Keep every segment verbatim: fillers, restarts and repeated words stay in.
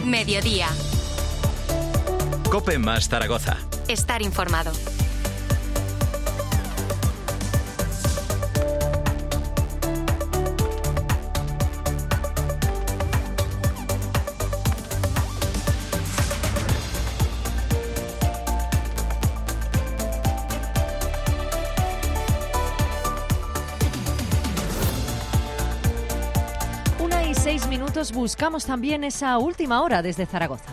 Mediodía. COPE más Zaragoza. Estar informado. Seis minutos, buscamos también esa última hora desde Zaragoza.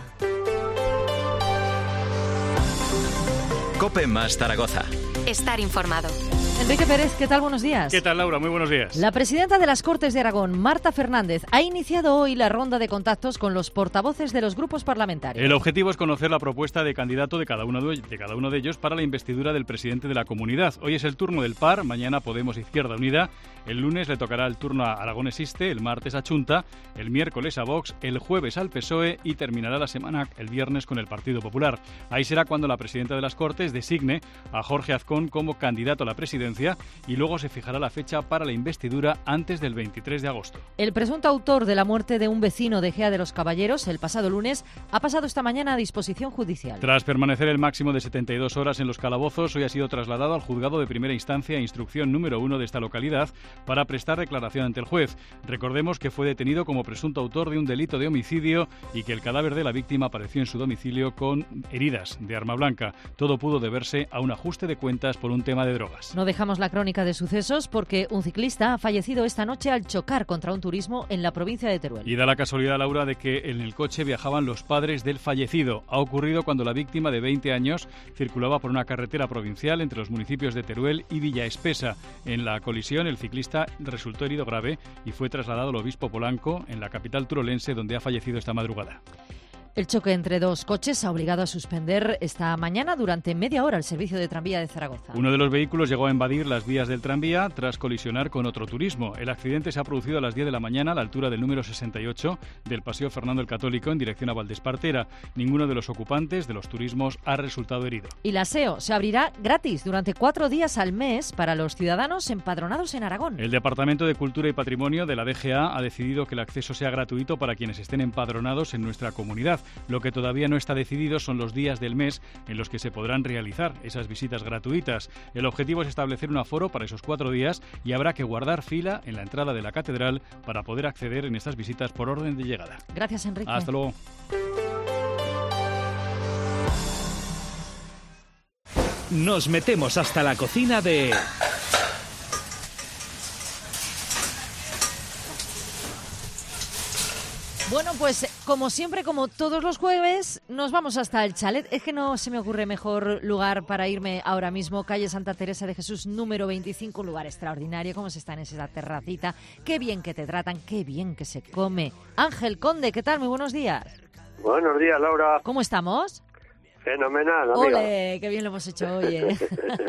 COPE más Zaragoza. Estar informado. Enrique Pérez, ¿qué tal? Buenos días. ¿Qué tal, Laura? Muy buenos días. La presidenta de las Cortes de Aragón, Marta Fernández, ha iniciado hoy la ronda de contactos con los portavoces de los grupos parlamentarios. El objetivo es conocer la propuesta de candidato de cada uno de, de cada uno de ellos para la investidura del presidente de la comunidad. Hoy es el turno del P A R, mañana Podemos Izquierda Unida, el lunes le tocará el turno a Aragón Existe, el martes a Chunta, el miércoles a Vox, el jueves al P S O E y terminará la semana el viernes con el Partido Popular. Ahí será cuando la presidenta de las Cortes designe a Jorge Azcón como candidato a la presidencia y luego se fijará la fecha para la investidura antes del veintitrés de agosto. El presunto autor de la muerte de un vecino de Gea de los Caballeros el pasado lunes ha pasado esta mañana a disposición judicial. Tras permanecer el máximo de setenta y dos horas en los calabozos, hoy ha sido trasladado al juzgado de primera instancia e instrucción número uno de esta localidad para prestar declaración ante el juez. Recordemos que fue detenido como presunto autor de un delito de homicidio y que el cadáver de la víctima apareció en su domicilio con heridas de arma blanca. Todo pudo deberse a un ajuste de cuentas por un tema de drogas. No dejamos la crónica de sucesos porque un ciclista ha fallecido esta noche al chocar contra un turismo en la provincia de Teruel. Y da la casualidad, Laura, de que en el coche viajaban los padres del fallecido. Ha ocurrido cuando la víctima, de veinte años, circulaba por una carretera provincial entre los municipios de Teruel y Villaespesa. En la colisión, el ciclista resultó herido grave y fue trasladado al Obispo Polanco, en la capital turolense, donde ha fallecido esta madrugada. El choque entre dos coches ha obligado a suspender esta mañana durante media hora el servicio de tranvía de Zaragoza. Uno de los vehículos llegó a invadir las vías del tranvía tras colisionar con otro turismo. El accidente se ha producido a las diez de la mañana a la altura del número sesenta y ocho del Paseo Fernando el Católico en dirección a Valdespartera. Ninguno de los ocupantes de los turismos ha resultado herido. Y la S E O se abrirá gratis durante cuatro días al mes para los ciudadanos empadronados en Aragón. El Departamento de Cultura y Patrimonio de la D G A ha decidido que el acceso sea gratuito para quienes estén empadronados en nuestra comunidad. Lo que todavía no está decidido son los días del mes en los que se podrán realizar esas visitas gratuitas. El objetivo es establecer un aforo para esos cuatro días y habrá que guardar fila en la entrada de la catedral para poder acceder en estas visitas por orden de llegada. Gracias, Enrique. Hasta luego. Nos metemos hasta la cocina de... Bueno, pues como siempre, como todos los jueves, nos vamos hasta el chalet. Es que no se me ocurre mejor lugar para irme ahora mismo. Calle Santa Teresa de Jesús, número veinticinco, un lugar extraordinario. Cómo se está en esa terracita. Qué bien que te tratan, qué bien que se come. Ángel Conde, ¿qué tal? Muy buenos días. Buenos días, Laura. ¿Cómo estamos? Fenomenal, amiga. ¡Ole! ¡Qué bien lo hemos hecho hoy, eh!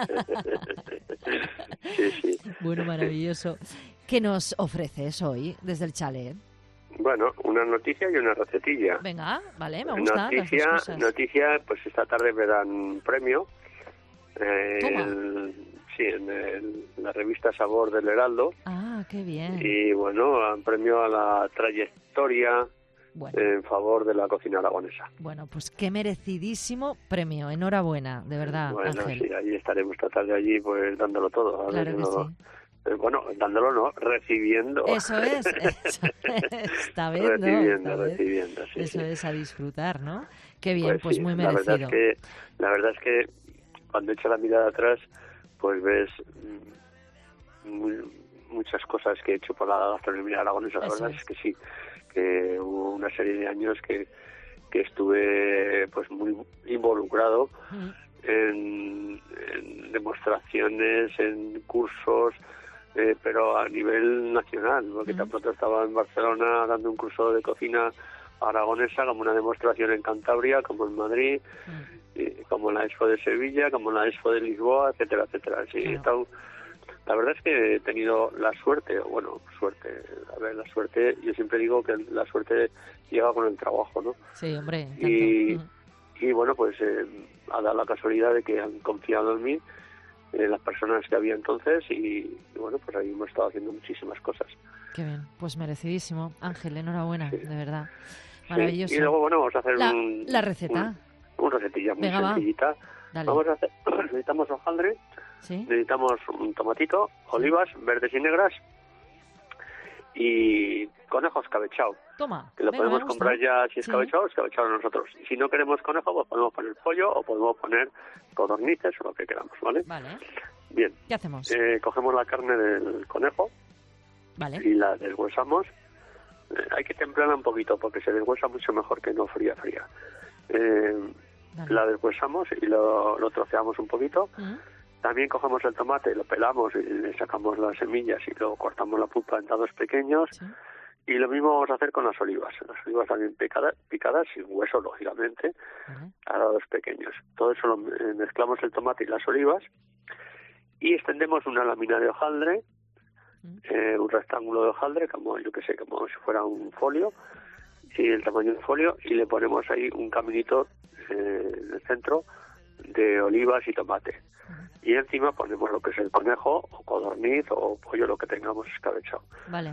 Sí, sí. Bueno, maravilloso. ¿Qué nos ofreces hoy desde el chalet? Bueno, una noticia y una recetilla. Venga, vale, me gustan noticia, las dos cosas. Noticia, pues esta tarde me dan un premio. Eh, Toma. el- sí, en el- la revista Sabor del Heraldo. Ah, qué bien. Y bueno, un premio a la trayectoria Bueno, en favor de la cocina aragonesa. bueno, pues qué merecidísimo premio. Enhorabuena, de verdad, Bueno, Ángel. sí, allí estaremos esta tarde allí, pues dándolo todo. A ver, Claro que no- sí. eh, Bueno, dándolo no, recibiendo. Eso es, eso es. Está bien, ¿no? recibiendo, Está bien. recibiendo, sí, Eso sí. es, a disfrutar, ¿no? Qué bien, pues, sí, muy la verdad merecido. es que la verdad es que cuando echas la mirada atrás, pues ves mm, muy- muchas cosas que he hecho por la gastronomía aragonesa. La Eso verdad es. es que sí, que hubo una serie de años que que estuve pues muy involucrado Mm. en, en demostraciones, en cursos, eh, pero a nivel nacional, porque Mm. tan pronto estaba en Barcelona dando un curso de cocina aragonesa, como una demostración en Cantabria, como en Madrid, Mm. y como en la Expo de Sevilla, como en la Expo de Lisboa, etcétera, etcétera. Sí, he Claro. estado- la verdad es que he tenido la suerte, bueno, suerte, a ver, la suerte, yo siempre digo que la suerte llega con el trabajo, ¿no? Sí, hombre. Tanto. Y, Mm. y bueno, pues eh, ha dado la casualidad de que han confiado en mí, en las personas que había entonces, y, y bueno, pues ahí hemos estado haciendo muchísimas cosas. Qué bien, pues merecidísimo. Ángel, enhorabuena, Sí. de verdad. Maravilloso. Sí. Y luego, bueno, vamos a hacer la, un... La receta. Un, un recetilla muy Venga, sencillita. Va. Vamos a hacer... Necesitamos hojaldre, ¿Sí? necesitamos un tomatito, olivas verdes y negras y conejo escabechado. Toma. Que lo Venga, podemos me gusta. comprar ya, si escabechado, Sí. escabechado nosotros. Y si no queremos conejo, pues podemos poner pollo o podemos poner codornices o lo que queramos, ¿vale? Vale. Bien. ¿Qué hacemos? Eh, cogemos la carne del conejo Vale. y la deshuesamos. Eh, hay que templarla un poquito porque se deshuesa mucho mejor que no fría, fría. Eh, Vale. la deshuesamos y lo, lo troceamos un poquito. Mm. También cogemos el tomate, lo pelamos y le sacamos las semillas y luego cortamos la pulpa en dados pequeños. Sí. Y lo mismo vamos a hacer con las olivas. Las olivas también picadas, picadas sin hueso, lógicamente, Vale. a dados pequeños. Todo eso lo eh, mezclamos el tomate y las olivas y extendemos una lámina de hojaldre, Mm. eh, un rectángulo de hojaldre, como yo que sé, como si fuera un folio, y el tamaño del folio, y le ponemos ahí un caminito eh, en el centro de olivas y tomate. Y encima ponemos lo que es el conejo, o codorniz, o pollo, lo que tengamos escabechado. Vale.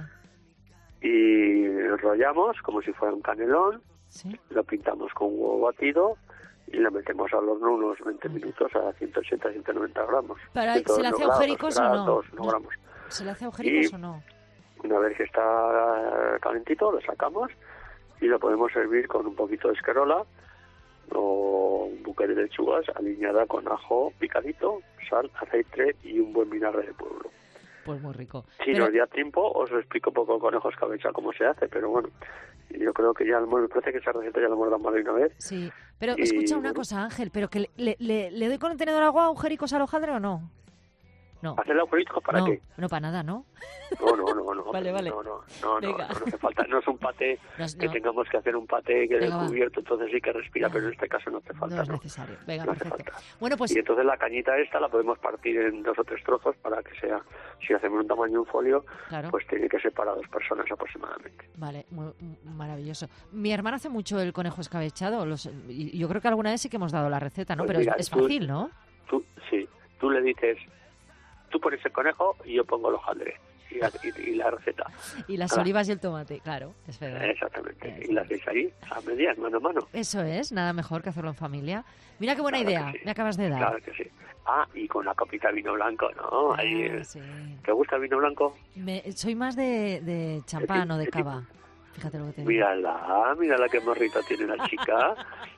Y enrollamos como si fuera un canelón, Sí. lo pintamos con huevo batido y lo metemos al horno unos veinte minutos a ciento ochenta a ciento noventa gramos. Para- ciento ¿se le dos hace grados, agujericos o no? grados, no No. gramos. ¿Se le hace agujericos Y- o no? Una vez que está calentito, lo sacamos y lo podemos servir con un poquito de escarola o un buque de lechugas aliñada con ajo picadito, sal, aceite y un buen vinagre de pueblo. Pues muy rico. Si Pero- nos da tiempo, os lo explico un poco conejo escabechado cómo se hace, pero bueno, yo creo que ya me parece que esa receta ya la hemos dado más de una vez. Sí, pero Y, escucha una bueno. cosa, Ángel, pero que le, le, le- ¿le doy con el tenedor agua agujericos al hojaldre o no? No. ¿Hacer agujeritos para no, qué? no para nada, ¿no? No, no, no, no. Vale, vale. No, no, no, no, Venga. no, no hace falta. No es un paté No es- que no. tengamos que hacer un paté que Venga, de va. cubierto, entonces sí que respira, pero en este caso no hace falta. No es no. necesario. Venga, No hace perfecto. falta. Bueno, pues Y entonces la cañita esta la podemos partir en dos o tres trozos para que sea, si hacemos un tamaño de un folio, claro. pues tiene que ser para dos personas aproximadamente. Vale, muy- maravilloso. Mi hermana hace mucho el conejo escabechado. Los, y yo creo que alguna vez sí que hemos dado la receta, ¿no? Pues Pero es- mira, es, tú- fácil, ¿no? Tú, sí, tú le dices, tú pones el conejo y yo pongo el hojaldre y la, y, y la receta. Y las Ah. olivas y el tomate, claro, es verdad. Exactamente. Eso Y las es. veis ahí, a medias, mano a mano. Eso es, nada mejor que hacerlo en familia. Mira qué buena Claro idea, que sí. me acabas de dar. Claro que sí. Ah, y con la copita de vino blanco, ¿no? Ah, Ahí, eh, sí. ¿te gusta el vino blanco? Me- soy más de, de champán o de ¿Qué tipo? cava. Fíjate lo que te digo. Mírala, mírala qué morrito tiene la chica.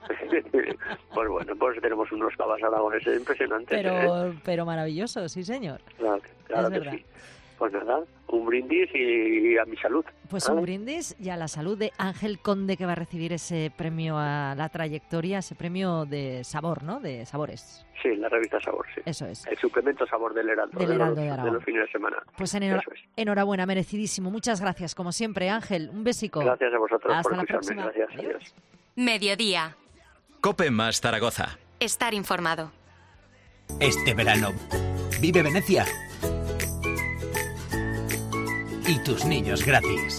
Pues bueno, pues tenemos unos cavas aragoneses impresionantes. ¿eh? Pero, pero maravilloso, sí señor. Claro, claro es que verdad. sí. Pues nada, un brindis y a mi salud. Pues ¿vale? un brindis y a la salud de Ángel Conde, que va a recibir ese premio a la trayectoria, ese premio de sabor, ¿no? De sabores. Sí, la revista Sabor, sí. Eso es. El suplemento Sabor del Heraldo, Del de, Heraldo los, de Aragón. de los fines de semana. Pues enhora- Eso es. enhorabuena, merecidísimo. Muchas gracias, como siempre, Ángel. Un besico. Gracias a vosotros Hasta por la escucharme. próxima. Gracias, Adiós. adiós. Mediodía. Cope más Zaragoza. Estar informado. Este verano, vive Venecia. Y tus niños gratis.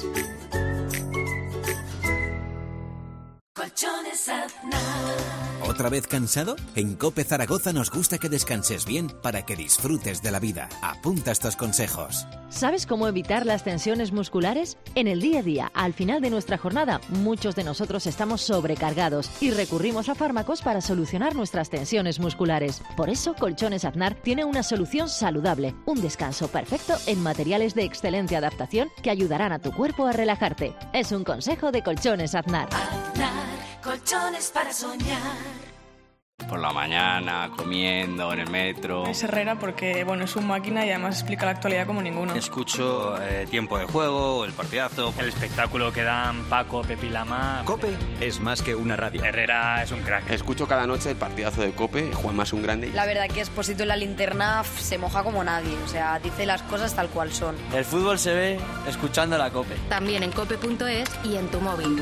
Colchones Aznar. ¿Otra vez cansado? En Cope Zaragoza nos gusta que descanses bien para que disfrutes de la vida. Apunta estos consejos. ¿Sabes cómo evitar las tensiones musculares? En el día a día, al final de nuestra jornada, muchos de nosotros estamos sobrecargados y recurrimos a fármacos para solucionar nuestras tensiones musculares. Por eso, Colchones Aznar tiene una solución saludable, un descanso perfecto en materiales de excelente adaptación que ayudarán a tu cuerpo a relajarte. Es un consejo de Colchones Aznar. Aznar, colchones para soñar. Por la mañana, comiendo, en el metro. Es Herrera porque, bueno, es un máquina y además explica la actualidad como ninguno. Escucho eh, Tiempo de Juego, El Partidazo. El espectáculo que dan Paco, Pepi Lama. Cope es más que una radio. Herrera es un crack. Escucho cada noche el partidazo de Cope, Juanma es un grande. La verdad que Expósito en la linterna f, se moja como nadie, o sea, dice las cosas tal cual son. El fútbol se ve escuchando la Cope. También en cope punto es y en tu móvil.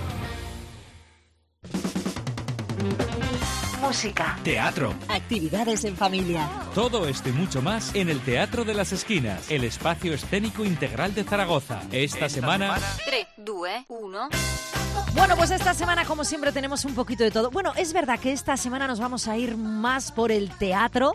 Música, Teatro. Actividades en familia. Todo esto y mucho más en el Teatro de las Esquinas, el espacio escénico integral de Zaragoza. Esta, Esta semana... semana... dos, uno. Bueno, pues esta semana, como siempre, tenemos un poquito de todo. Bueno, es verdad que esta semana nos vamos a ir más por el teatro,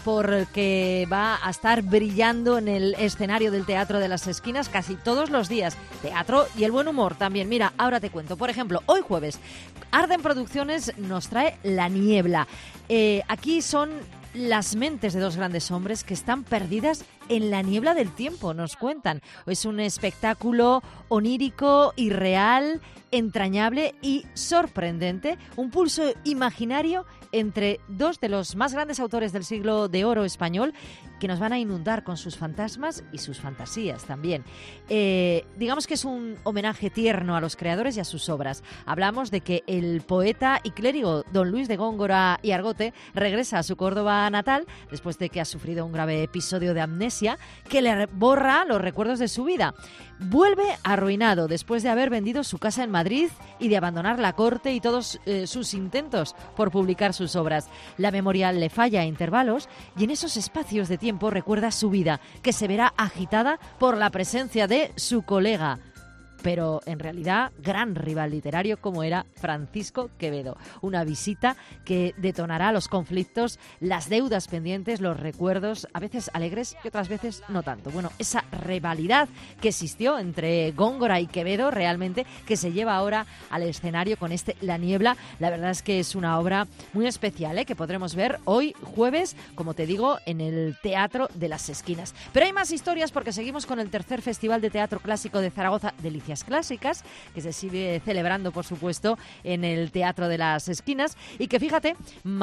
porque va a estar brillando en el escenario del Teatro de las Esquinas casi todos los días. Teatro y el buen humor también. Mira, ahora te cuento. Por ejemplo, hoy jueves, Arden Producciones nos trae La Niebla. Eh, aquí son las mentes de dos grandes hombres que están perdidas en la niebla del tiempo, nos cuentan. Es un espectáculo onírico, irreal, entrañable y sorprendente. Un pulso imaginario entre dos de los más grandes autores del siglo de oro español, que nos van a inundar con sus fantasmas y sus fantasías también. Eh, digamos que es un homenaje tierno a los creadores y a sus obras. Hablamos de que el poeta y clérigo don Luis de Góngora y Argote regresa a su Córdoba natal después de que ha sufrido un grave episodio de amnesia que le borra los recuerdos de su vida. Vuelve arruinado después de haber vendido su casa en Madrid y de abandonar la corte y todos eh, sus intentos por publicar sus obras. La memoria le falla a intervalos y en esos espacios de tiempo recuerda su vida, que se verá agitada por la presencia de su colega, pero en realidad gran rival literario como era Francisco Quevedo. Una visita que detonará los conflictos, las deudas pendientes, los recuerdos, a veces alegres y otras veces no tanto. Bueno, esa rivalidad que existió entre Góngora y Quevedo realmente, que se lleva ahora al escenario con este La Niebla. La verdad es que es una obra muy especial, ¿eh?, que podremos ver hoy jueves, como te digo, en el Teatro de las Esquinas. Pero hay más historias porque seguimos con el tercer Festival de Teatro Clásico de Zaragoza, Delicias Clásicas, que se sigue celebrando, por supuesto, en el Teatro de las Esquinas, y que, fíjate,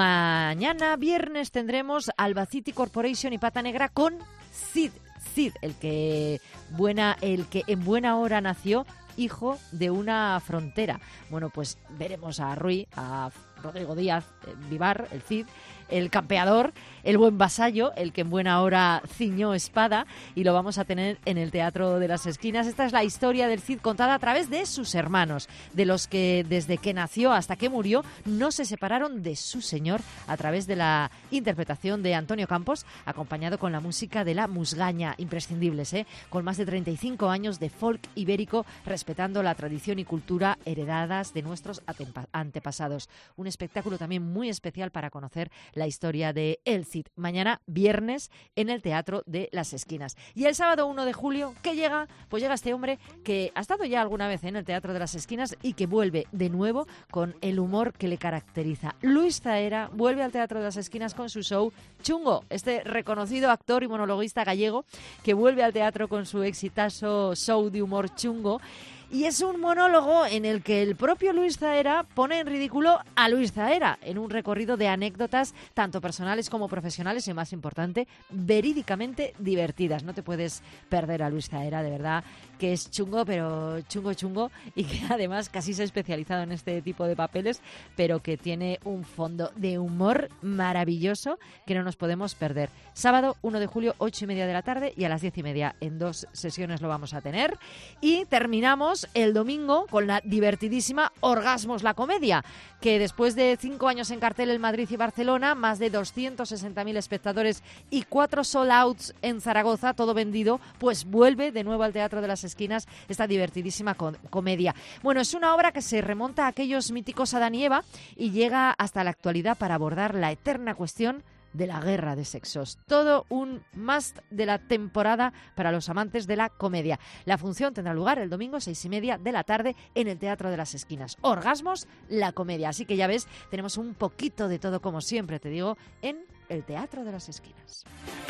mañana viernes tendremos Albacete Corporation y Pata Negra con Cid, Cid, el que buena, el que en buena hora nació, hijo de una frontera. Bueno, pues veremos a Rui, a Rodrigo Díaz eh, Vivar, el Cid, el campeador, el buen vasallo, el que en buena hora ciñó espada, y lo vamos a tener en el Teatro de las Esquinas. Esta es la historia del Cid contada a través de sus hermanos, de los que desde que nació hasta que murió no se separaron de su señor, a través de la interpretación de Antonio Campos, acompañado con la música de la Musgaña, imprescindibles, ¿eh? Con más de treinta y cinco años de folk ibérico, respetando la tradición y cultura heredadas de nuestros antepasados. Un espectáculo también muy especial para conocer la historia de El Cid. Mañana, viernes, en el Teatro de las Esquinas. Y el sábado uno de julio, ¿qué llega? Pues llega este hombre que ha estado ya alguna vez en el Teatro de las Esquinas y que vuelve de nuevo con el humor que le caracteriza. Luis Zaera vuelve al Teatro de las Esquinas con su show Chungo, este reconocido actor y monologuista gallego que vuelve al teatro con su exitoso show de humor Chungo. Y es un monólogo en el que el propio Luis Zaera pone en ridículo a Luis Zaera en un recorrido de anécdotas tanto personales como profesionales y, más importante, verídicamente divertidas. No te puedes perder a Luis Zaera, de verdad, que es chungo, pero chungo chungo, y que además casi se ha especializado en este tipo de papeles, pero que tiene un fondo de humor maravilloso que no nos podemos perder. Sábado uno de julio, ocho y media de la tarde, y a las diez y media en dos sesiones lo vamos a tener. Y terminamos el domingo con la divertidísima Orgasmos, la comedia, que después de cinco años en cartel en Madrid y Barcelona, más de doscientos sesenta mil espectadores y cuatro sold outs en Zaragoza, todo vendido, pues vuelve de nuevo al Teatro de las Esquinas esta divertidísima com- comedia. Bueno, es una obra que se remonta a aquellos míticos Adán y Eva y llega hasta la actualidad para abordar la eterna cuestión de la guerra de sexos. Todo un must de la temporada para los amantes de la comedia. La función tendrá lugar el domingo seis y media de la tarde en el Teatro de las Esquinas. Orgasmos, la comedia. Así que ya ves, tenemos un poquito de todo, como siempre te digo, en el Teatro de las Esquinas.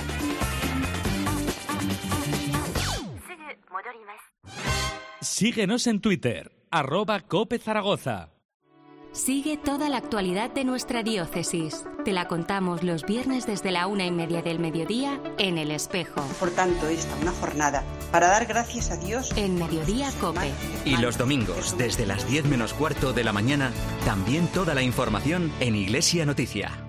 Síguenos en Twitter, arroba Cope Zaragoza. Sigue toda la actualidad de nuestra diócesis. Te la contamos los viernes desde la una y media del mediodía en El Espejo. Por tanto, esta una jornada para dar gracias a Dios. En Mediodía Cope. Y los domingos, desde las diez menos cuarto de la mañana, también toda la información en Iglesia Noticia.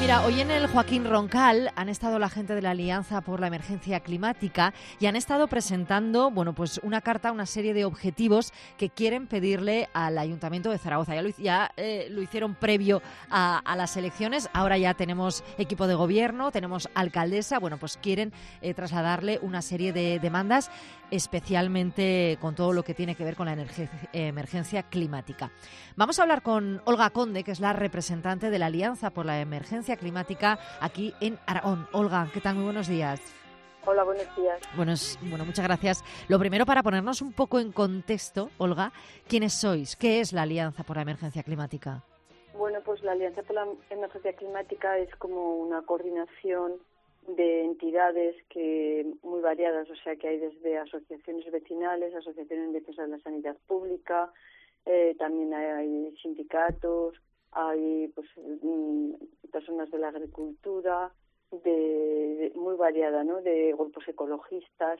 Mira, hoy en el Joaquín Roncal han estado la gente de la Alianza por la Emergencia Climática y han estado presentando, bueno, pues una carta, una serie de objetivos que quieren pedirle al Ayuntamiento de Zaragoza. Ya lo, ya, eh, lo hicieron previo a, a las elecciones, ahora ya tenemos equipo de gobierno, tenemos alcaldesa, bueno, pues quieren eh, trasladarle una serie de demandas, especialmente con todo lo que tiene que ver con la emergencia, emergencia climática. Vamos a hablar con Olga Conde, que es la representante de la Alianza por la Emergencia Climática aquí en Aragón. Olga, ¿qué tal? Muy buenos días. Hola, buenos días. Bueno, es, bueno, muchas gracias. Lo primero, para ponernos un poco en contexto, Olga, ¿quiénes sois? ¿Qué es la Alianza por la Emergencia Climática? Bueno, pues la Alianza por la Emergencia Climática es como una coordinación de entidades que muy variadas, o sea que hay desde asociaciones vecinales, asociaciones en defensa de la sanidad pública, eh, también hay, hay sindicatos, hay pues personas de la agricultura, de, de muy variada, ¿no? De grupos ecologistas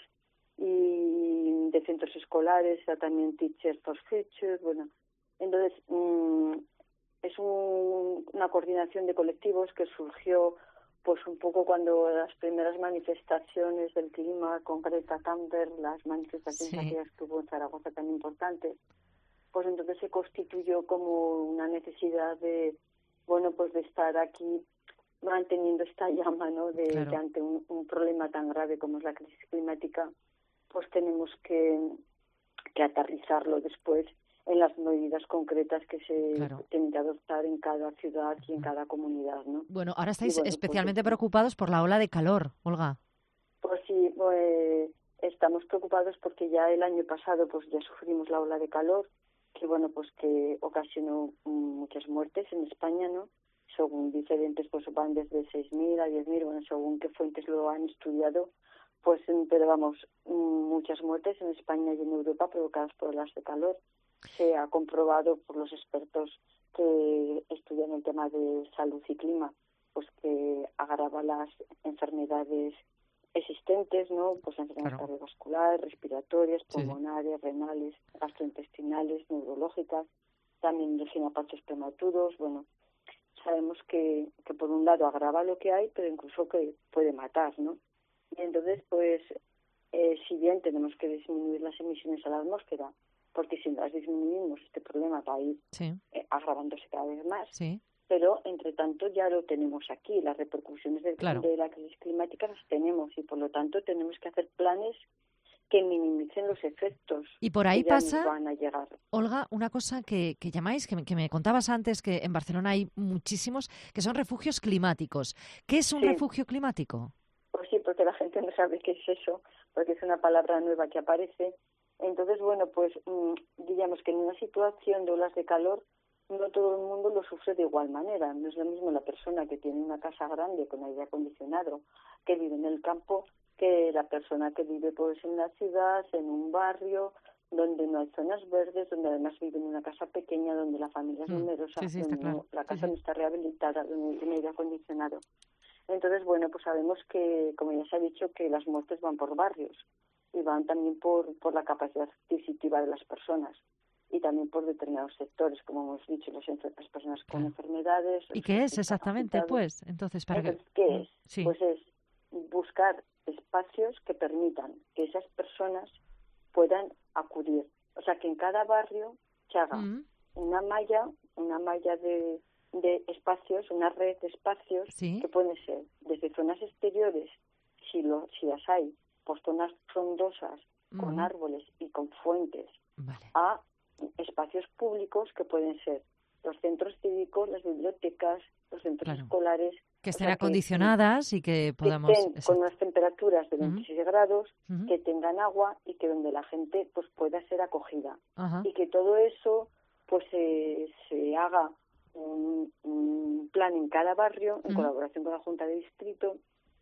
y de centros escolares, también Teachers for Future, bueno, entonces mmm, es un, una coordinación de colectivos que surgió pues un poco cuando las primeras manifestaciones del clima con Greta Thunberg, las manifestaciones sí. que hubo en Zaragoza tan importantes, pues entonces se constituyó como una necesidad de, bueno, pues de estar aquí manteniendo esta llama, ¿no? De claro. que ante un, un problema tan grave como es la crisis climática, pues tenemos que, que aterrizarlo después en las medidas concretas que se claro. tienen que adoptar en cada ciudad y en cada comunidad, ¿no? Bueno, ahora estáis bueno, pues, especialmente preocupados por la ola de calor, Olga. Pues sí, pues, estamos preocupados porque ya el año pasado pues ya sufrimos la ola de calor, que bueno, pues que ocasionó muchas muertes en España, ¿no? Según diferentes, pues van desde seis mil a diez mil, bueno, según qué fuentes lo han estudiado, pues, pero vamos, muchas muertes en España y en Europa provocadas por olas de calor. Se ha comprobado por los expertos que estudian el tema de salud y clima, pues que agrava las enfermedades existentes, ¿no? Pues enfermedades claro. cardiovasculares, respiratorias, pulmonares, sí. renales, gastrointestinales, neurológicas, también origina partos prematuros. Bueno, sabemos que, que por un lado agrava lo que hay, pero incluso que puede matar, ¿no? Y entonces, pues, eh, si bien tenemos que disminuir las emisiones a la atmósfera, porque si las disminuimos este problema va a ir sí. eh, agravándose cada vez más. Sí. Pero, entre tanto, ya lo tenemos aquí. Las repercusiones del, claro. de la crisis climática las tenemos y, por lo tanto, tenemos que hacer planes que minimicen los efectos. Y por ahí que ya pasa, nos van a llegar. Olga, una cosa que, que llamáis, que me, que me contabas antes, que en Barcelona hay muchísimos, que son refugios climáticos. ¿Qué es un sí. refugio climático? Pues sí, porque la gente no sabe qué es eso, porque es una palabra nueva que aparece. Entonces, bueno, pues digamos que en una situación de olas de calor no todo el mundo lo sufre de igual manera. No es lo mismo la persona que tiene una casa grande con aire acondicionado, que vive en el campo, que la persona que vive pues en la ciudad, en un barrio, donde no hay zonas verdes, donde además vive en una casa pequeña, donde la familia es numerosa, sí, sí, donde claro. no, la casa sí, sí. no está rehabilitada, donde no tiene aire acondicionado. Entonces, bueno, pues sabemos que, como ya se ha dicho, que las muertes van por barrios y van también por, por la capacidad adquisitiva de las personas y también por determinados sectores, como hemos dicho, las, las personas con claro. enfermedades. ¿Y qué es exactamente, pues? Entonces, ¿para Entonces, ¿qué que... es? Sí. Pues es buscar espacios que permitan que esas personas puedan acudir. O sea, que en cada barrio se haga mm. una malla, una malla de, de espacios, una red de espacios ¿Sí? que pueden ser desde zonas exteriores, si, lo, si las hay, por zonas frondosas, mm. con árboles y con fuentes, vale. a espacios públicos que pueden ser los centros cívicos, las bibliotecas, los centros claro. escolares. Que estén acondicionadas que, y que podamos... Que estén con unas temperaturas de veintiséis uh-huh. grados, uh-huh. que tengan agua y que donde la gente pues pueda ser acogida. Uh-huh. Y que todo eso pues se, se haga un, un plan en cada barrio, en uh-huh. colaboración con la Junta de Distrito,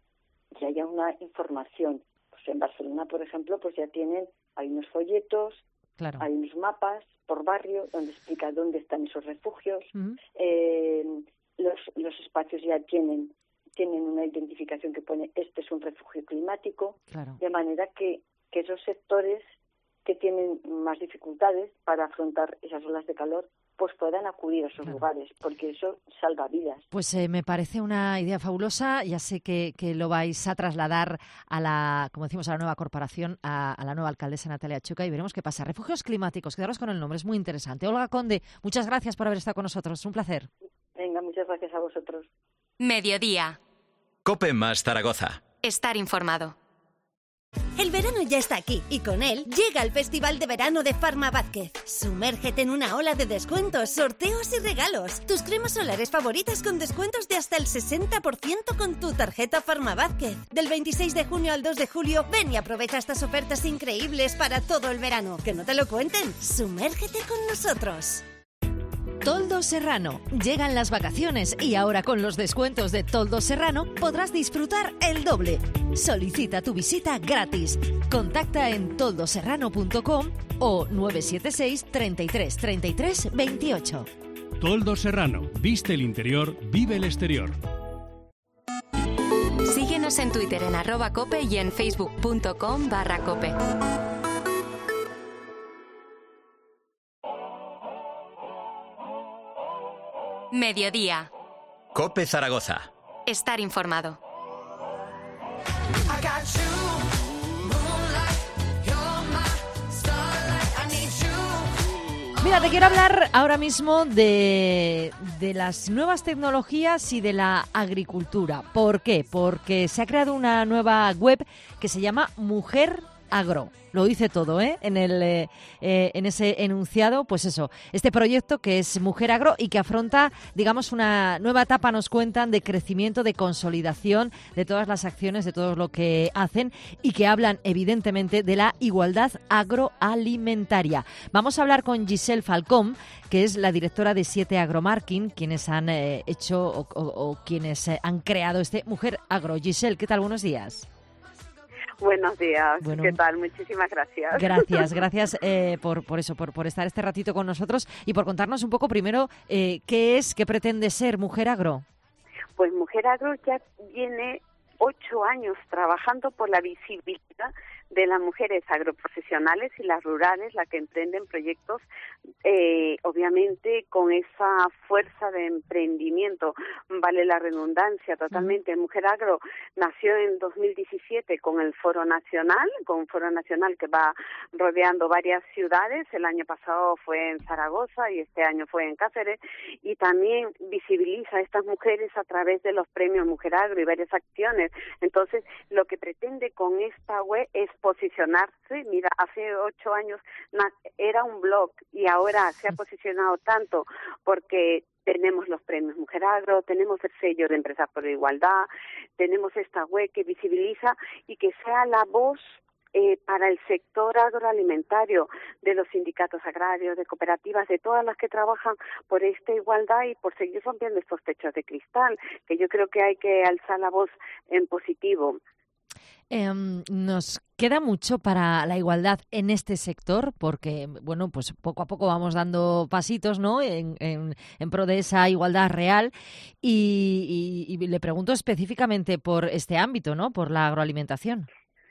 y haya una información. Pues en Barcelona, por ejemplo, pues ya tienen, hay unos folletos, claro. hay unos mapas por barrio donde explica dónde están esos refugios. Uh-huh. Eh, los, los espacios ya tienen tienen una identificación que pone este es un refugio climático, claro. de manera que, que esos sectores que tienen más dificultades para afrontar esas olas de calor pues puedan acudir a esos claro. lugares, porque eso salva vidas. Pues eh, me parece una idea fabulosa. Ya sé que, que lo vais a trasladar a la, como decimos, a la nueva corporación, a, a la nueva alcaldesa Natalia Chuca, y veremos qué pasa. Refugios climáticos, quedaros con el nombre, es muy interesante. Olga Conde, muchas gracias por haber estado con nosotros, un placer. Venga, muchas gracias a vosotros. Mediodía. COPE más Zaragoza. Estar informado. El verano ya está aquí y con él llega el Festival de Verano de Farma Vázquez. Sumérgete en una ola de descuentos, sorteos y regalos. Tus cremas solares favoritas con descuentos de hasta el sesenta por ciento con tu tarjeta Farma Vázquez. Del veintiséis de junio al dos de julio, ven y aprovecha estas ofertas increíbles para todo el verano. Que no te lo cuenten, sumérgete con nosotros. Toldo Serrano. Llegan las vacaciones y ahora con los descuentos de Toldo Serrano podrás disfrutar el doble. Solicita tu visita gratis. Contacta en toldo serrano punto com o nueve siete seis, treinta y tres, treinta y tres, veintiocho. Toldo Serrano. Viste el interior, vive el exterior. Síguenos en Twitter en arroba cope y en facebook punto com barra cope. Mediodía. COPE Zaragoza. Estar informado. Mira, te quiero hablar ahora mismo de, de las nuevas tecnologías y de la agricultura. ¿Por qué? Porque se ha creado una nueva web que se llama Mujer Agro. Lo dice todo, ¿eh? En el eh, eh, en ese enunciado, pues eso, este proyecto que es Mujer Agro y que afronta, digamos, una nueva etapa, nos cuentan, de crecimiento, de consolidación de todas las acciones, de todo lo que hacen y que hablan, evidentemente, de la igualdad agroalimentaria. Vamos a hablar con Giselle Falcón, que es la directora de Siete Agromarketing, quienes han eh, hecho o, o, o quienes eh, han creado este Mujer Agro. Giselle, ¿qué tal? Buenos días. Buenos días, bueno, ¿qué tal? Muchísimas gracias. Gracias, gracias eh, por, por eso, por, por estar este ratito con nosotros y por contarnos un poco primero eh, qué es, qué pretende ser Mujer Agro. Pues Mujer Agro ya viene ocho años trabajando por la visibilidad de las mujeres agroprofesionales y las rurales, las que emprenden proyectos, eh, obviamente con esa fuerza de emprendimiento, vale la redundancia totalmente. Mujer Agro nació en dos mil diecisiete con el Foro Nacional, con un Foro Nacional que va rodeando varias ciudades. El año pasado fue en Zaragoza y este año fue en Cáceres, y también visibiliza a estas mujeres a través de los premios Mujer Agro y varias acciones. Entonces, lo que pretende con esta web es posicionarse. Mira, hace ocho años era un blog y ahora se ha posicionado tanto porque tenemos los premios Mujer Agro, tenemos el sello de Empresas por la Igualdad, tenemos esta web que visibiliza y que sea la voz eh, para el sector agroalimentario, de los sindicatos agrarios, de cooperativas, de todas las que trabajan por esta igualdad y por seguir rompiendo estos techos de cristal, que yo creo que hay que alzar la voz en positivo. Eh, nos queda mucho para la igualdad en este sector porque, bueno, pues poco a poco vamos dando pasitos, ¿no?, en, en, en pro de esa igualdad real y, y, y le pregunto específicamente por este ámbito, ¿no?, por la agroalimentación.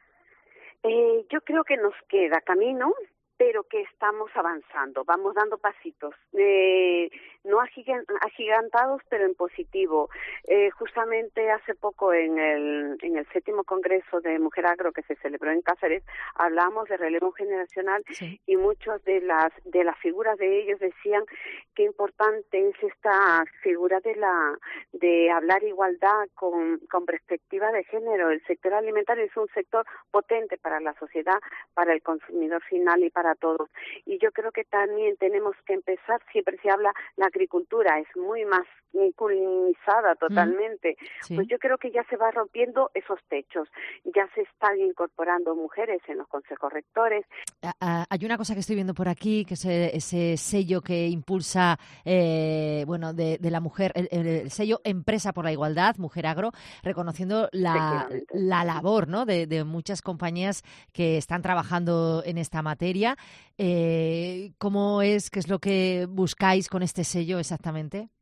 Eh, yo creo que nos queda camino, pero que estamos avanzando, vamos dando pasitos, eh, no agigantados, pero en positivo. Eh, justamente hace poco en el, en el séptimo Congreso de Mujer Agro que se celebró en Cáceres, hablamos de relevo generacional, sí, y muchos de las de las figuras de ellos decían qué importante es esta figura de la de hablar igualdad con, con perspectiva de género. El sector alimentario es un sector potente para la sociedad, para el consumidor final y para todos. Y yo creo que también tenemos que empezar, siempre se habla, la agricultura es muy masculinizada totalmente, mm, sí. Pues yo creo que ya se va rompiendo esos techos, ya se están incorporando mujeres en los consejos rectores. Ah, hay una cosa que estoy viendo por aquí, que es ese sello que impulsa, eh, bueno, de, de la mujer, el, el sello Empresa por la Igualdad, Mujer Agro, reconociendo la, la labor, ¿no?, de, de muchas compañías que están trabajando en esta materia. Eh, ¿Cómo es, qué es lo que buscáis con este sello exactamente?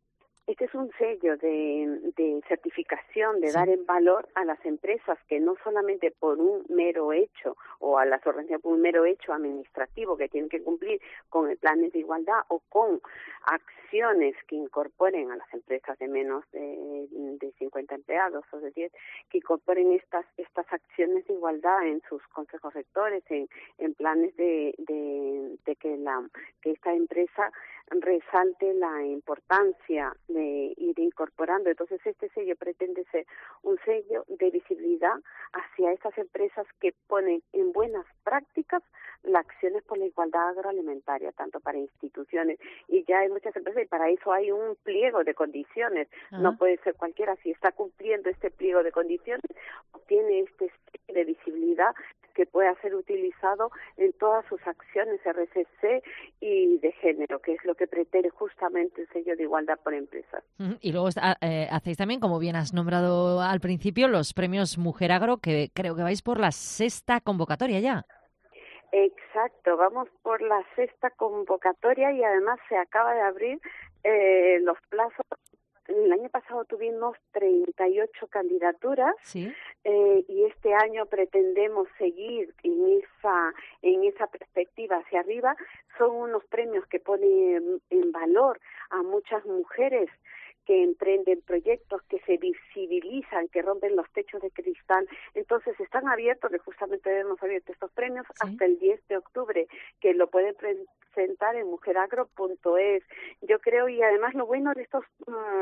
Este es un sello de, de certificación, de sí. dar en valor a las empresas que no solamente por un mero hecho o a las organizaciones por un mero hecho administrativo que tienen que cumplir con el planes de igualdad o con acciones que incorporen a las empresas de menos de, de cincuenta empleados o de diez, que incorporen estas estas acciones de igualdad en sus consejos rectores, en, en planes de, de, de que la que esta empresa resalte la importancia de ir incorporando. Entonces este sello pretende ser un sello de visibilidad hacia estas empresas que ponen en buenas prácticas las acciones por la igualdad agroalimentaria, tanto para instituciones, y ya hay muchas empresas y para eso hay un pliego de condiciones. Uh-huh. No puede ser cualquiera. Si está cumpliendo este pliego de condiciones, obtiene este sello de visibilidad que pueda ser utilizado en todas sus acciones R C C y de género, que es lo que pretende justamente el sello de igualdad por empresas. Uh-huh. Y luego eh, hacéis también, como bien has nombrado al principio, los premios Mujer Agro, que creo que vais por la sexta convocatoria ya. Exacto, vamos por la sexta convocatoria y además se acaba de abrir eh, los plazos. El año pasado tuvimos treinta y ocho candidaturas. ¿Sí? eh, y este año pretendemos seguir en esa en esa perspectiva hacia arriba. Son unos premios que ponen en valor a muchas mujeres que emprenden proyectos, que se visibilizan, que rompen los techos de cristal. Entonces están abiertos, que justamente hemos abierto estos premios, ¿sí? hasta el diez de octubre, que lo pueden presentar en mujeragro punto es. Yo creo, y además lo bueno de estos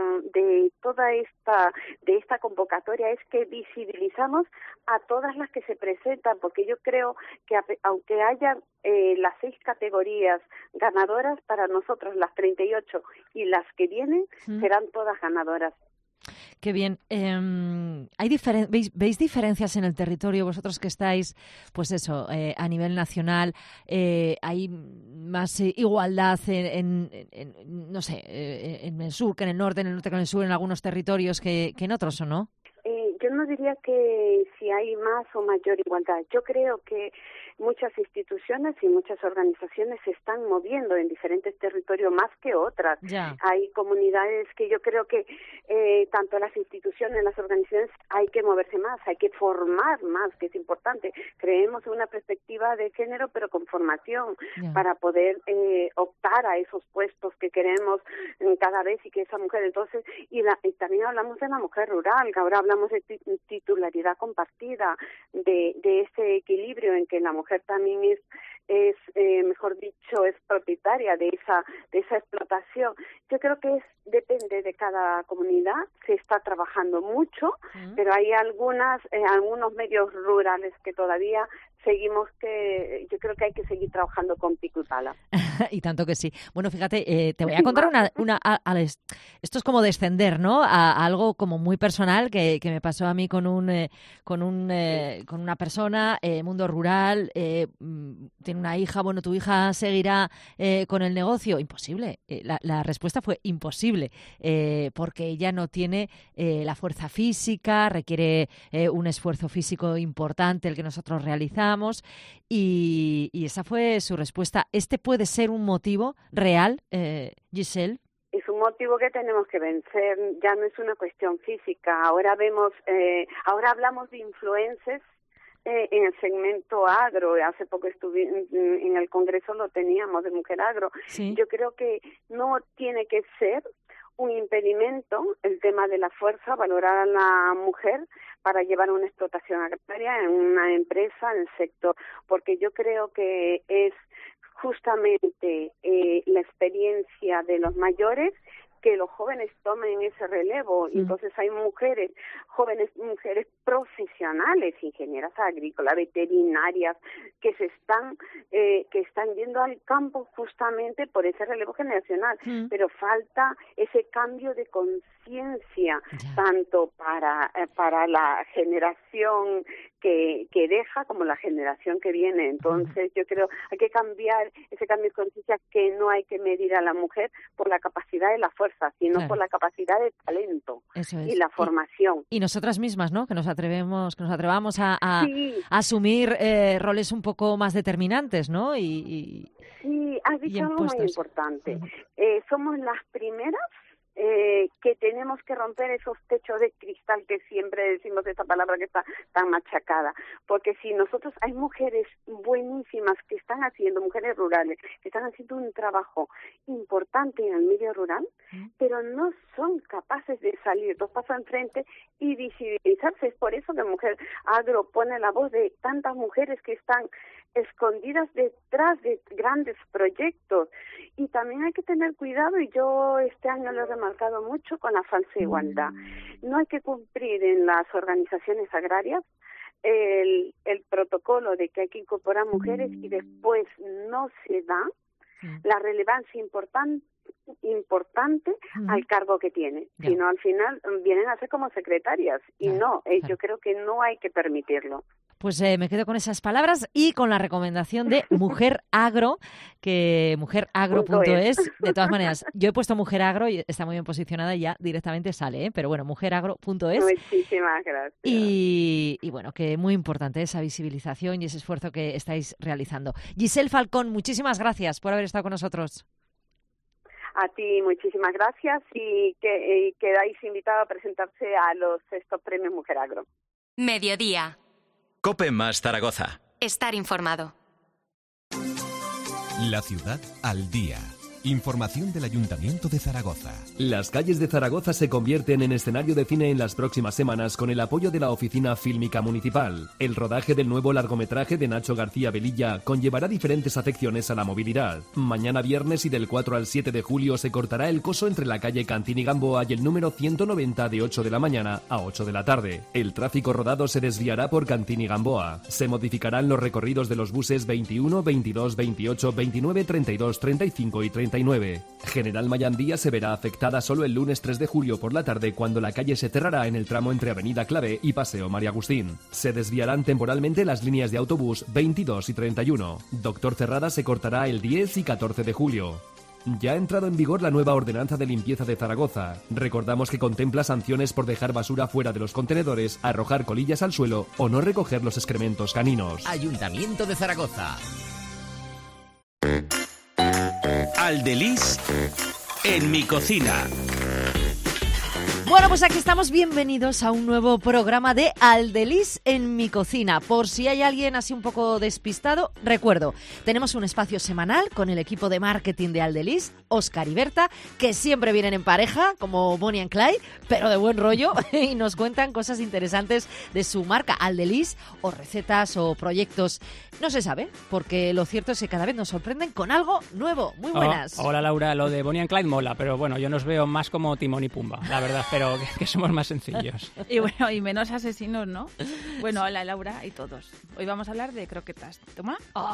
de toda esta de esta convocatoria es que visibilizamos a todas las que se presentan, porque yo creo que aunque haya eh, las seis categorías ganadoras, para nosotros las treinta y ocho y las que vienen ¿Mm? serán todas ganadoras. Qué bien. Eh, ¿hay diferen- veis, ¿Veis diferencias en el territorio? Vosotros que estáis, pues eso, eh, a nivel nacional, eh, ¿hay más eh, igualdad en, en, en, no sé, eh, en el sur que en el norte, en el norte que en el sur, en algunos territorios que, que en otros, o no? Eh, yo no diría que si hay más o mayor igualdad. Yo creo que muchas instituciones y muchas organizaciones se están moviendo en diferentes territorios más que otras. Ya. Hay comunidades que yo creo que eh, tanto las instituciones, las organizaciones, hay que moverse más, hay que formar más, que es importante. Creemos en una perspectiva de género, pero con formación, ya. para poder eh, optar a esos puestos que queremos eh, cada vez y que esa mujer. Entonces, y, la, y también hablamos de la mujer rural, que ahora hablamos de titularidad compartida, de, de ese equilibrio en que la mujer también es es eh, mejor dicho es propietaria de esa de esa explotación. Yo creo que es depende de cada comunidad, se está trabajando mucho, uh-huh. pero hay algunas eh, algunos medios rurales que todavía seguimos que yo creo que hay que seguir trabajando con pico y pala. Y tanto que sí. Bueno, fíjate, eh, te voy a contar una... una a, a, esto es como descender, ¿no? A, a algo como muy personal que, que me pasó a mí con un eh, con un eh, con una persona, eh, mundo rural, eh, tiene una hija, bueno, tu hija seguirá eh, con el negocio. Imposible. Eh, la, la respuesta fue imposible, eh, porque ella no tiene eh, la fuerza física, requiere eh, un esfuerzo físico importante el que nosotros realizamos, y, y esa fue su respuesta. ¿Este puede ser un motivo real, eh, Giselle? Es un motivo que tenemos que vencer, ya no es una cuestión física. Ahora vemos, eh, ahora hablamos de influencers eh, en el segmento agro. Hace poco estuve en, en el Congreso, lo teníamos de Mujer Agro. ¿Sí? Yo creo que no tiene que ser un impedimento el tema de la fuerza, valorar a la mujer para llevar una explotación agraria en una empresa, en el sector, porque yo creo que es justamente eh, la experiencia de los mayores que los jóvenes tomen ese relevo. Mm. Entonces hay mujeres, jóvenes mujeres profesionales, ingenieras agrícolas, veterinarias, que se están eh, que están yendo al campo justamente por ese relevo generacional. Mm. Pero falta ese cambio de conciencia, yeah. tanto para eh, para la generación que que deja como la generación que viene. Entonces, mm. yo creo hay que cambiar ese cambio de conciencia, que no hay que medir a la mujer por la capacidad de la fuerza, sino claro. por la capacidad de talento y la formación. Y, y nosotras mismas, ¿no? Que nos atrevemos, que nos atrevamos a, a, sí. a asumir eh, roles un poco más determinantes, ¿no? Y, y sí, has dicho algo muy importante. Uh-huh. Eh, somos las primeras eh, que tenemos que romper esos techos de cristal que siempre decimos esta palabra que está tan machacada, porque si nosotros hay mujeres buenísimas que están haciendo, mujeres rurales, que están haciendo un trabajo importante en el medio rural, ¿Mm? pero no son capaces de salir dos pasos enfrente y visibilizarse. Es por eso que Mujer Agro pone la voz de tantas mujeres que están escondidas detrás de grandes proyectos. Y también hay que tener cuidado, y yo este año lo he remarcado mucho, con la falsa igualdad. No hay que cumplir en las organizaciones agrarias el, el protocolo de que hay que incorporar mujeres y después no se da la relevancia importante importante uh-huh. al cargo que tiene, yeah. sino al final vienen a ser como secretarias y yeah. no, eh, yeah. yo creo que no hay que permitirlo. Pues eh, me quedo con esas palabras y con la recomendación de Mujer Agro, que mujer agro punto es. De todas maneras, yo he puesto Mujer Agro y está muy bien posicionada y ya directamente sale, ¿eh? Pero bueno, mujer agro punto es. Muchísimas gracias. Y, y bueno, que muy importante esa visibilización y ese esfuerzo que estáis realizando. Giselle Falcón, muchísimas gracias por haber estado con nosotros. A ti muchísimas gracias y que y quedáis invitados a presentarse a los estos premios Mujer Agro. Mediodía. COPE más Zaragoza. Estar informado. La ciudad al día. Información del Ayuntamiento de Zaragoza. Las calles de Zaragoza se convierten en escenario de cine en las próximas semanas con el apoyo de la Oficina Fílmica Municipal. El rodaje del nuevo largometraje de Nacho García Velilla conllevará diferentes afecciones a la movilidad. Mañana viernes y del cuatro al siete de julio se cortará el coso entre la calle Cantín y Gamboa y el número ciento noventa de ocho de la mañana a ocho de la tarde. El tráfico rodado se desviará por Cantín y Gamboa. Se modificarán los recorridos de los buses veintiuno, veintidós, veintiocho, veintinueve, treinta y dos, treinta y cinco y treinta y nueve. General Mayandía se verá afectada solo el lunes tres de julio por la tarde, cuando la calle se cerrará en el tramo entre Avenida Clave y Paseo María Agustín. Se desviarán temporalmente las líneas de autobús veintidós y treinta y uno. Doctor Cerrada se cortará el diez y catorce de julio. Ya ha entrado en vigor la nueva ordenanza de limpieza de Zaragoza. Recordamos que contempla sanciones por dejar basura fuera de los contenedores, arrojar colillas al suelo o no recoger los excrementos caninos. Ayuntamiento de Zaragoza. Aldeliz en mi cocina. Bueno, pues aquí estamos, bienvenidos a un nuevo programa de Aldeliz en mi cocina. Por si hay alguien así un poco despistado, recuerdo, tenemos un espacio semanal con el equipo de marketing de Aldeliz, Óscar y Berta, que siempre vienen en pareja, como Bonnie and Clyde, pero de buen rollo, y nos cuentan cosas interesantes de su marca Aldeliz, o recetas o proyectos. No se sabe, porque lo cierto es que cada vez nos sorprenden con algo nuevo. Muy buenas. Oh, hola Laura, lo de Bonnie and Clyde mola, pero bueno, yo nos veo más como Timón y Pumba, la verdad, pero que, que somos más sencillos. Y bueno, y menos asesinos, ¿no? Bueno, hola Laura y todos. Hoy vamos a hablar de croquetas. ¿Toma?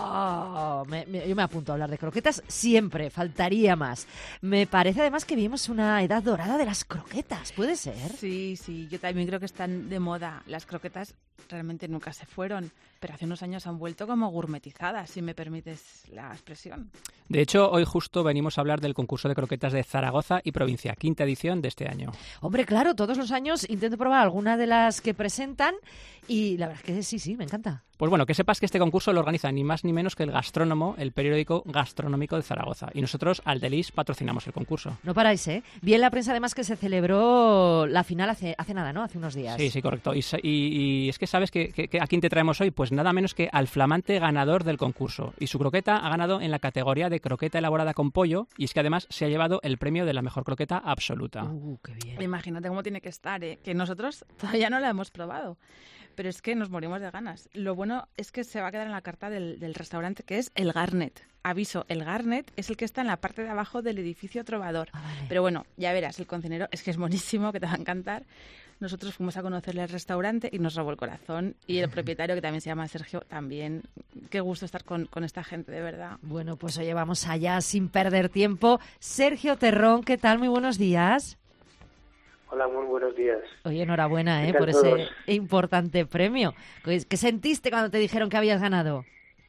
Oh, me, me, yo me apunto a hablar de croquetas siempre, faltaría más. Me parece además que vivimos una edad dorada de las croquetas, ¿puede ser? Sí, sí, yo también creo que están de moda. Las croquetas realmente nunca se fueron, pero hace unos años han vuelto como gourmetizadas, si me permites la expresión. De hecho, hoy justo venimos a hablar del concurso de croquetas de Zaragoza y provincia, quinta edición de este año. Hombre, claro, todos los años intento probar alguna de las que presentan y la verdad es que sí, sí, me encanta. Pues bueno, que sepas que este concurso lo organiza ni más ni menos que El Gastrónomo, el periódico gastronómico de Zaragoza. Y nosotros, Aldeliz, patrocinamos el concurso. No paráis, ¿eh? Vi en la prensa además que se celebró la final hace, hace nada, ¿no? Hace unos días. Sí, sí, correcto. Y, y, y es que sabes que, que, que a quién te traemos hoy, pues nada menos que al flamante ganador del concurso. Y su croqueta ha ganado en la categoría de croqueta elaborada con pollo, y es que además se ha llevado el premio de la mejor croqueta absoluta. Uh, qué bien. Imagínate cómo tiene que estar, ¿eh? Que nosotros todavía no la hemos probado. Pero es que nos morimos de ganas. Lo bueno es que se va a quedar en la carta del, del restaurante, que es el Garnet. Aviso, el Garnet es el que está en la parte de abajo del edificio Trovador. Ah, vale. Pero bueno, ya verás, el cocinero es que es buenísimo, que te va a encantar. Nosotros fuimos a conocerle el restaurante y nos robó el corazón. Y el propietario, que también se llama Sergio, también. Qué gusto estar con, con esta gente, de verdad. Bueno, pues oye, vamos allá sin perder tiempo. Sergio Terrón, ¿qué tal? Muy buenos días. Hola, muy buenos días. Oye, enhorabuena ¿eh? por ese todos? importante premio. ¿Qué sentiste cuando te dijeron que habías ganado?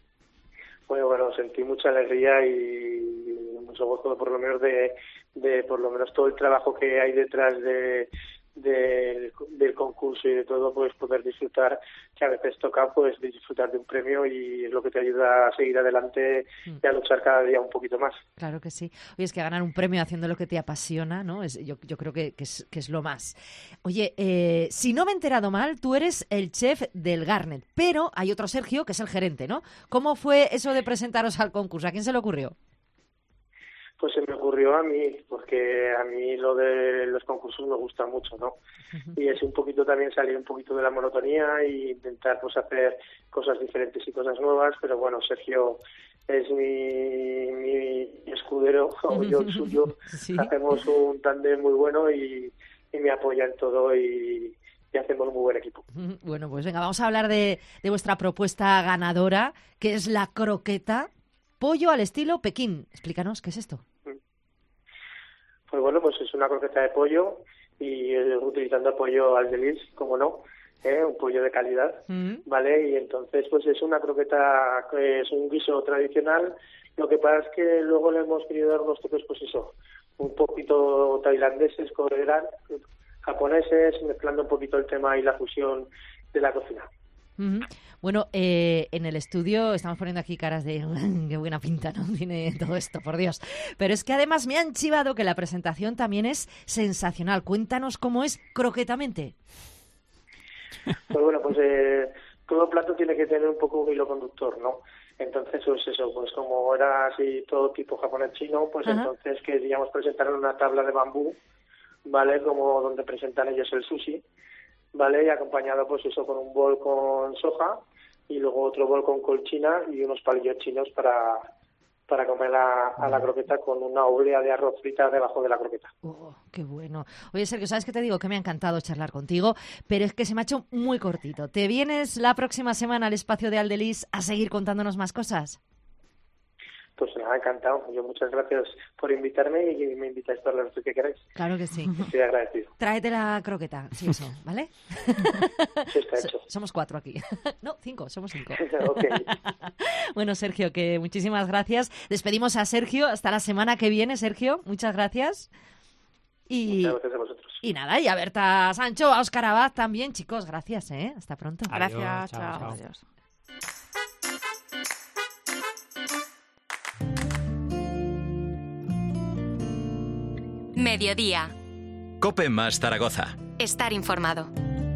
Bueno, bueno, sentí mucha alegría y mucho gozo, por lo menos de, de por lo menos todo el trabajo que hay detrás de, del, del concurso y de todo, pues poder disfrutar, que a veces toca pues disfrutar de un premio y es lo que te ayuda a seguir adelante y a luchar cada día un poquito más. Claro que sí. Oye, es que ganar un premio haciendo lo que te apasiona, ¿no? Es, yo, yo creo que, que, es, que es lo más. Oye, eh, si no me he enterado mal, tú eres el chef del Garnet, pero hay otro Sergio que es el gerente, ¿no? ¿Cómo fue eso de presentaros al concurso? ¿A quién se le ocurrió? Pues se me ocurrió a mí, porque a mí lo de los concursos me gusta mucho, ¿no? Uh-huh. Y es un poquito también salir un poquito de la monotonía e intentar pues hacer cosas diferentes y cosas nuevas, pero bueno, Sergio es mi, mi escudero, o yo el suyo. Sí. Hacemos un tándem muy bueno y, y me apoya en todo y, y hacemos un muy buen equipo. Bueno, pues venga, vamos a hablar de, de vuestra propuesta ganadora, que es la croqueta pollo al estilo Pekín. Explícanos, ¿qué es esto? Pues bueno, pues es una croqueta de pollo y eh, utilizando pollo Aldelis, como no, ¿eh? Un pollo de calidad, mm. ¿vale? Y entonces pues es una croqueta, que es un guiso tradicional. Lo que pasa es que luego le hemos querido dar unos toques, pues eso, un poquito tailandeses, coreanos, japoneses, mezclando un poquito el tema y la fusión de la cocina. Mm-hmm. Bueno, eh, en el estudio estamos poniendo aquí caras de qué buena pinta, ¿no? Tiene todo esto, por Dios. Pero es que además me han chivado que la presentación también es sensacional. Cuéntanos cómo es croquetamente. Pues bueno, pues eh, todo plato tiene que tener un poco un hilo conductor, ¿no? Entonces, pues eso, pues como era así todo tipo japonés chino, pues Ajá. entonces queríamos presentar en una tabla de bambú, ¿vale? Como donde presentan ellos el sushi, ¿vale? Y acompañado pues eso con un bol con soja y luego otro bol con col china y unos palillos chinos para, para comer la, a la croqueta con una oblea de arroz frita debajo de la croqueta. Oh, qué bueno. Oye, Sergio, ¿sabes qué te digo? Que me ha encantado charlar contigo, pero es que se me ha hecho muy cortito. ¿Te vienes la próxima semana al espacio de Aldelis a seguir contándonos más cosas? Pues nada, encantado. Yo muchas gracias por invitarme y me invitáis todas las veces que queráis. Claro que sí. Estoy agradecido. Tráete la croqueta, sí, eso, ¿vale? Sí, está hecho. Somos cuatro aquí. No, cinco, somos cinco. Okay. Bueno, Sergio, que muchísimas gracias. Despedimos a Sergio hasta la semana que viene, Sergio. Muchas gracias. Y, muchas gracias a vosotros. Y nada, y a Berta Sancho, a Óscar Abad también, chicos. Gracias, ¿eh? Hasta pronto. Adiós, gracias, chao. chao. chao. Adiós. Mediodía. COPE más Zaragoza. Estar informado.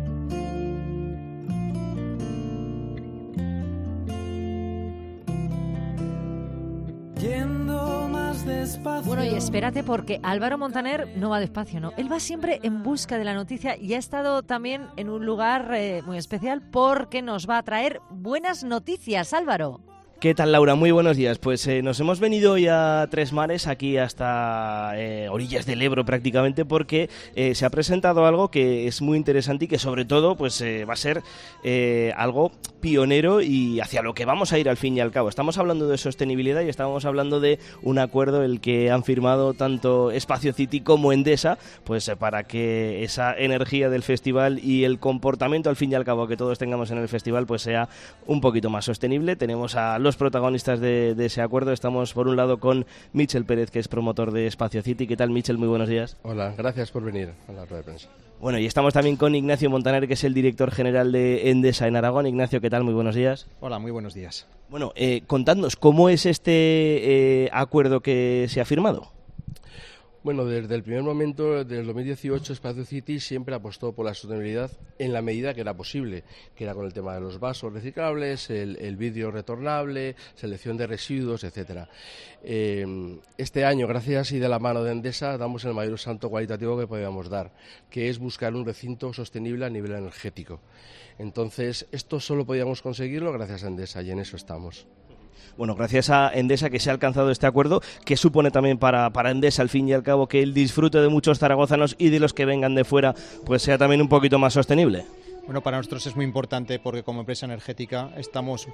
Bueno, y espérate porque Álvaro Montaner no va despacio, ¿no? Él va siempre en busca de la noticia y ha estado también en un lugar eh, muy especial porque nos va a traer buenas noticias, Álvaro. ¿Qué tal, Laura? Muy buenos días. Pues eh, nos hemos venido hoy a Tres Mares, aquí hasta eh, orillas del Ebro prácticamente, porque eh, se ha presentado algo que es muy interesante y que sobre todo pues eh, va a ser eh, algo pionero y hacia lo que vamos a ir al fin y al cabo. Estamos hablando de sostenibilidad y estábamos hablando de un acuerdo el que han firmado tanto Espacio City como Endesa, pues eh, para que esa energía del festival y el comportamiento al fin y al cabo que todos tengamos en el festival pues sea un poquito más sostenible. Tenemos a los protagonistas de, de ese acuerdo. Estamos por un lado con Michel Pérez, que es promotor de Espacio City. ¿Qué tal, Michel? Muy buenos días. Hola, gracias por venir a la rueda de prensa. Bueno, y estamos también con Ignacio Montaner, que es el director general de Endesa en Aragón. Ignacio, ¿qué tal? Muy buenos días. Hola, muy buenos días. Bueno, eh, contadnos, ¿cómo es este eh, acuerdo que se ha firmado? Bueno, desde el primer momento, desde el dos mil dieciocho, Espacio City siempre apostó por la sostenibilidad en la medida que era posible, que era con el tema de los vasos reciclables, el, el vidrio retornable, selección de residuos, etcétera. Eh, este año, gracias y de la mano de Endesa, damos el mayor salto cualitativo que podíamos dar, que es buscar un recinto sostenible a nivel energético. Entonces, esto solo podíamos conseguirlo gracias a Endesa y en eso estamos. Bueno, gracias a Endesa que se ha alcanzado este acuerdo, que supone también para, para Endesa, al fin y al cabo, que el disfrute de muchos zaragozanos y de los que vengan de fuera, pues sea también un poquito más sostenible. Bueno, para nosotros es muy importante porque como empresa energética estamos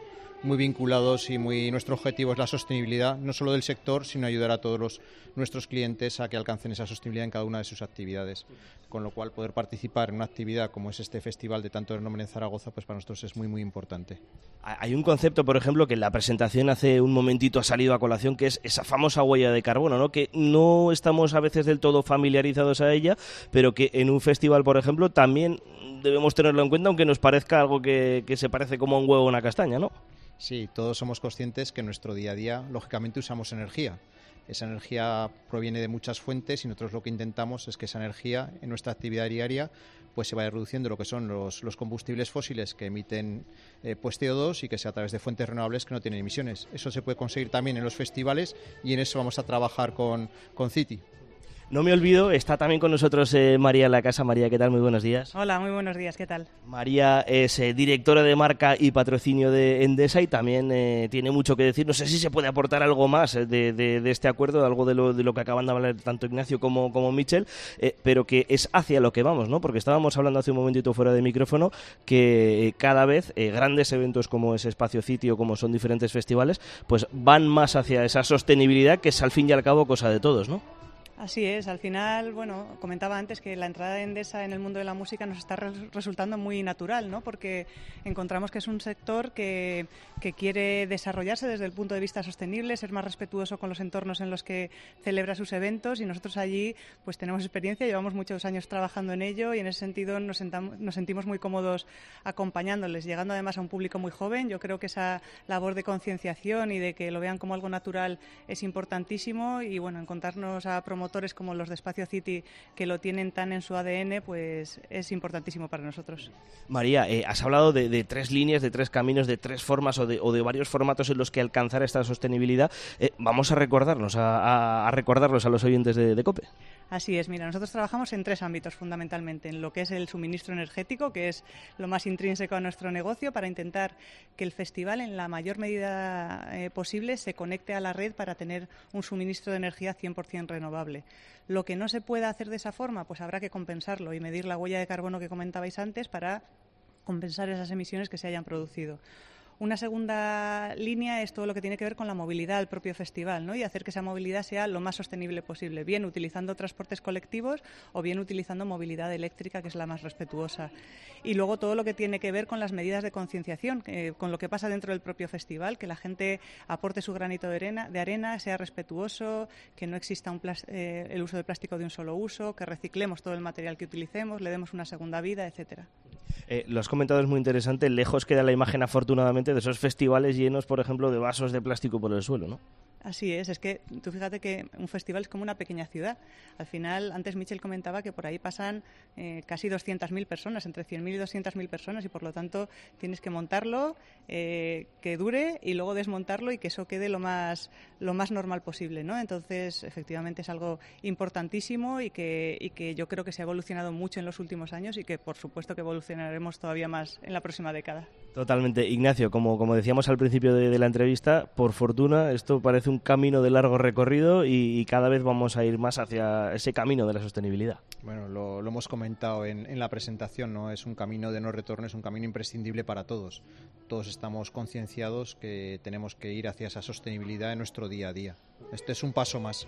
muy vinculados y muy nuestro objetivo es la sostenibilidad, no solo del sector, sino ayudar a todos los, nuestros clientes a que alcancen esa sostenibilidad en cada una de sus actividades. Con lo cual, poder participar en una actividad como es este festival de tanto renombre en Zaragoza, pues para nosotros es muy, muy importante. Hay un concepto, por ejemplo, que en la presentación hace un momentito ha salido a colación, que es esa famosa huella de carbono, ¿no? Que no estamos a veces del todo familiarizados a ella, pero que en un festival, por ejemplo, también debemos tenerlo en cuenta, aunque nos parezca algo que, que se parece como un huevo o una castaña, ¿no? Sí, todos somos conscientes que en nuestro día a día, lógicamente, usamos energía. Esa energía proviene de muchas fuentes y nosotros lo que intentamos es que esa energía en nuestra actividad diaria pues se vaya reduciendo lo que son los, los combustibles fósiles que emiten eh, pues C O dos y que sea a través de fuentes renovables que no tienen emisiones. Eso se puede conseguir también en los festivales y en eso vamos a trabajar con, con City. No me olvido, está también con nosotros eh, María en la casa. María, ¿qué tal? Muy buenos días. Hola, muy buenos días, ¿qué tal? María es eh, directora de marca y patrocinio de Endesa y también eh, tiene mucho que decir. No sé si se puede aportar algo más de, de, de este acuerdo, algo de lo, de lo que acaban de hablar tanto Ignacio como, como Michel, eh, pero que es hacia lo que vamos, ¿no? Porque estábamos hablando hace un momentito fuera de micrófono que eh, cada vez eh, grandes eventos como es Espacio City o como son diferentes festivales, pues van más hacia esa sostenibilidad que es al fin y al cabo cosa de todos, ¿no? Así es, al final, bueno, comentaba antes que la entrada de Endesa en el mundo de la música nos está res- resultando muy natural, ¿no? Porque encontramos que es un sector que, que quiere desarrollarse desde el punto de vista sostenible, ser más respetuoso con los entornos en los que celebra sus eventos y nosotros allí pues tenemos experiencia, llevamos muchos años trabajando en ello y en ese sentido nos, sentamos, nos sentimos muy cómodos acompañándoles, llegando además a un público muy joven. Yo creo que esa labor de concienciación y de que lo vean como algo natural es importantísimo y bueno, encontrarnos a promotores como los de Espacio City que lo tienen tan en su A D N, pues es importantísimo para nosotros. María, eh, has hablado de, de tres líneas, de tres caminos, de tres formas o de, o de varios formatos en los que alcanzar esta sostenibilidad. Eh, vamos a recordarnos, a, a, a recordarlos a los oyentes de, de COPE. Así es, mira, nosotros trabajamos en tres ámbitos fundamentalmente, en lo que es el suministro energético, que es lo más intrínseco a nuestro negocio, para intentar que el festival en la mayor medida eh, posible se conecte a la red para tener un suministro de energía cien por ciento renovable. Lo que no se pueda hacer de esa forma, pues habrá que compensarlo y medir la huella de carbono que comentabais antes para compensar esas emisiones que se hayan producido. Una segunda línea es todo lo que tiene que ver con la movilidad del propio festival, ¿no? Y hacer que esa movilidad sea lo más sostenible posible, bien utilizando transportes colectivos o bien utilizando movilidad eléctrica, que es la más respetuosa. Y luego todo lo que tiene que ver con las medidas de concienciación, eh, con lo que pasa dentro del propio festival, que la gente aporte su granito de arena, de arena sea respetuoso, que no exista un plas- eh, el uso de plástico de un solo uso, que reciclemos todo el material que utilicemos, le demos una segunda vida, etcétera. Eh, lo has comentado, es muy interesante. Lejos queda la imagen, afortunadamente, de esos festivales llenos, por ejemplo, de vasos de plástico por el suelo, ¿no? Así es, es que tú fíjate que un festival es como una pequeña ciudad. Al final, antes Michel comentaba que por ahí pasan eh, casi doscientas mil personas, entre cien mil y doscientas mil personas, y por lo tanto tienes que montarlo, eh, que dure, y luego desmontarlo y que eso quede lo más, lo más normal posible, ¿no? Entonces, efectivamente es algo importantísimo y que, y que yo creo que se ha evolucionado mucho en los últimos años y que por supuesto que evolucionaremos todavía más en la próxima década. Totalmente. Ignacio, como, como decíamos al principio de, de la entrevista, por fortuna esto parece un camino de largo recorrido y, y cada vez vamos a ir más hacia ese camino de la sostenibilidad. Bueno, lo, lo hemos comentado en, en la presentación, ¿no? Es un camino de no retorno, es un camino imprescindible para todos. Todos estamos concienciados que tenemos que ir hacia esa sostenibilidad en nuestro día a día. Este es un paso más.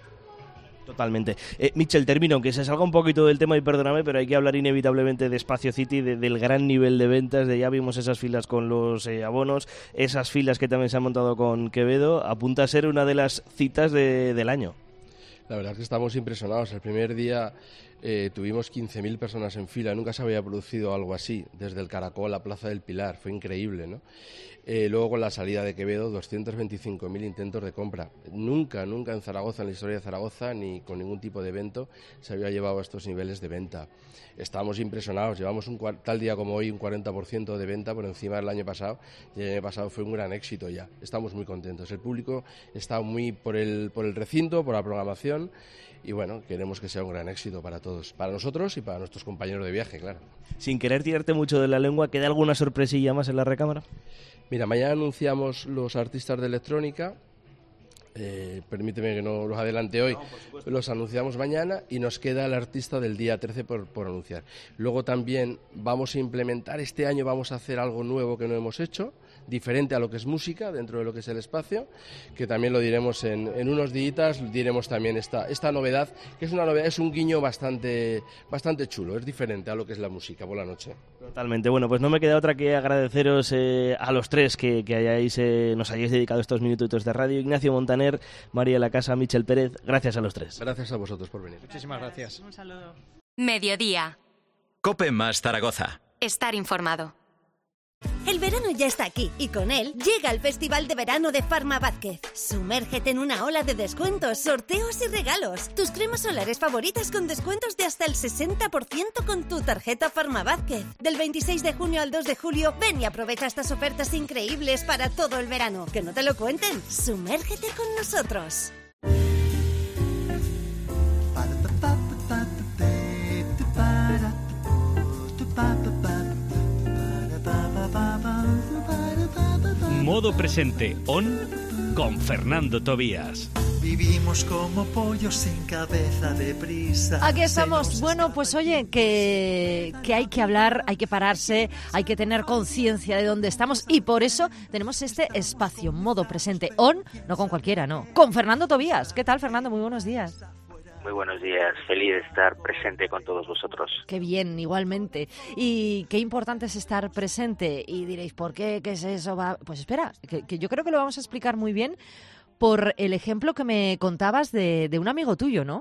Totalmente. Eh, Michel, termino, aunque se salga un poquito del tema y perdóname, pero hay que hablar inevitablemente de Espacio City, de, del gran nivel de ventas, de ya vimos esas filas con los eh, abonos, esas filas que también se han montado con Quevedo, apunta a ser una de las citas de, del año. La verdad es que estamos impresionados. El primer día eh, tuvimos quince mil personas en fila, nunca se había producido algo así, desde el Caracol a Plaza del Pilar, fue increíble, ¿no? Eh, luego con la salida de Quevedo, doscientos veinticinco mil intentos de compra. Nunca, nunca en Zaragoza, en la historia de Zaragoza, ni con ningún tipo de evento se había llevado a estos niveles de venta. Estamos impresionados, llevamos un tal día como hoy un cuarenta por ciento de venta por encima del año pasado, y el año pasado fue un gran éxito ya. Estamos muy contentos, el público está muy por el, por el recinto, por la programación, y bueno, queremos que sea un gran éxito para todos, para nosotros y para nuestros compañeros de viaje, claro. Sin querer tirarte mucho de la lengua, ¿queda alguna sorpresilla más en la recámara? Mira, mañana anunciamos los artistas de electrónica, eh, permíteme que no los adelante hoy, no, los anunciamos mañana y nos queda el artista del día trece por, por anunciar. Luego también vamos a implementar, este año vamos a hacer algo nuevo que no hemos hecho, diferente a lo que es música dentro de lo que es el espacio, que también lo diremos en, en unos días, diremos también esta, esta novedad, que es una novedad, es un guiño bastante, bastante chulo, es diferente a lo que es la música por la noche. Totalmente. Bueno, pues no me queda otra que agradeceros eh, a los tres que, que hayáis, eh, nos hayáis dedicado estos minutitos de radio. Ignacio Montaner, María La Casa, Michel Pérez, gracias a los tres. Gracias a vosotros por venir. Muchísimas gracias. Un saludo. Mediodía. COPE más Zaragoza. Estar informado. El verano ya está aquí y con él llega el Festival de Verano de Farma Vázquez. Sumérgete en una ola de descuentos, sorteos y regalos. Tus cremas solares favoritas con descuentos de hasta el sesenta por ciento con tu tarjeta Farma Vázquez. Del veintiséis de junio al dos de julio, ven y aprovecha estas ofertas increíbles para todo el verano. Que no te lo cuenten. Sumérgete con nosotros. Modo presente on con Fernando Tobías. Vivimos como pollos sin cabeza de prisa. Aquí estamos. Bueno, pues oye, que, que hay que hablar, hay que pararse, hay que tener conciencia de dónde estamos y por eso tenemos este espacio, Modo presente on, no con cualquiera, no, con Fernando Tobías. ¿Qué tal, Fernando? Muy buenos días. Muy buenos días, feliz de estar presente con todos vosotros. Qué bien, igualmente. Y qué importante es estar presente. Y diréis, ¿por qué? ¿Qué es eso? Va? Pues espera, que, que yo creo que lo vamos a explicar muy bien por el ejemplo que me contabas de, de un amigo tuyo, ¿no?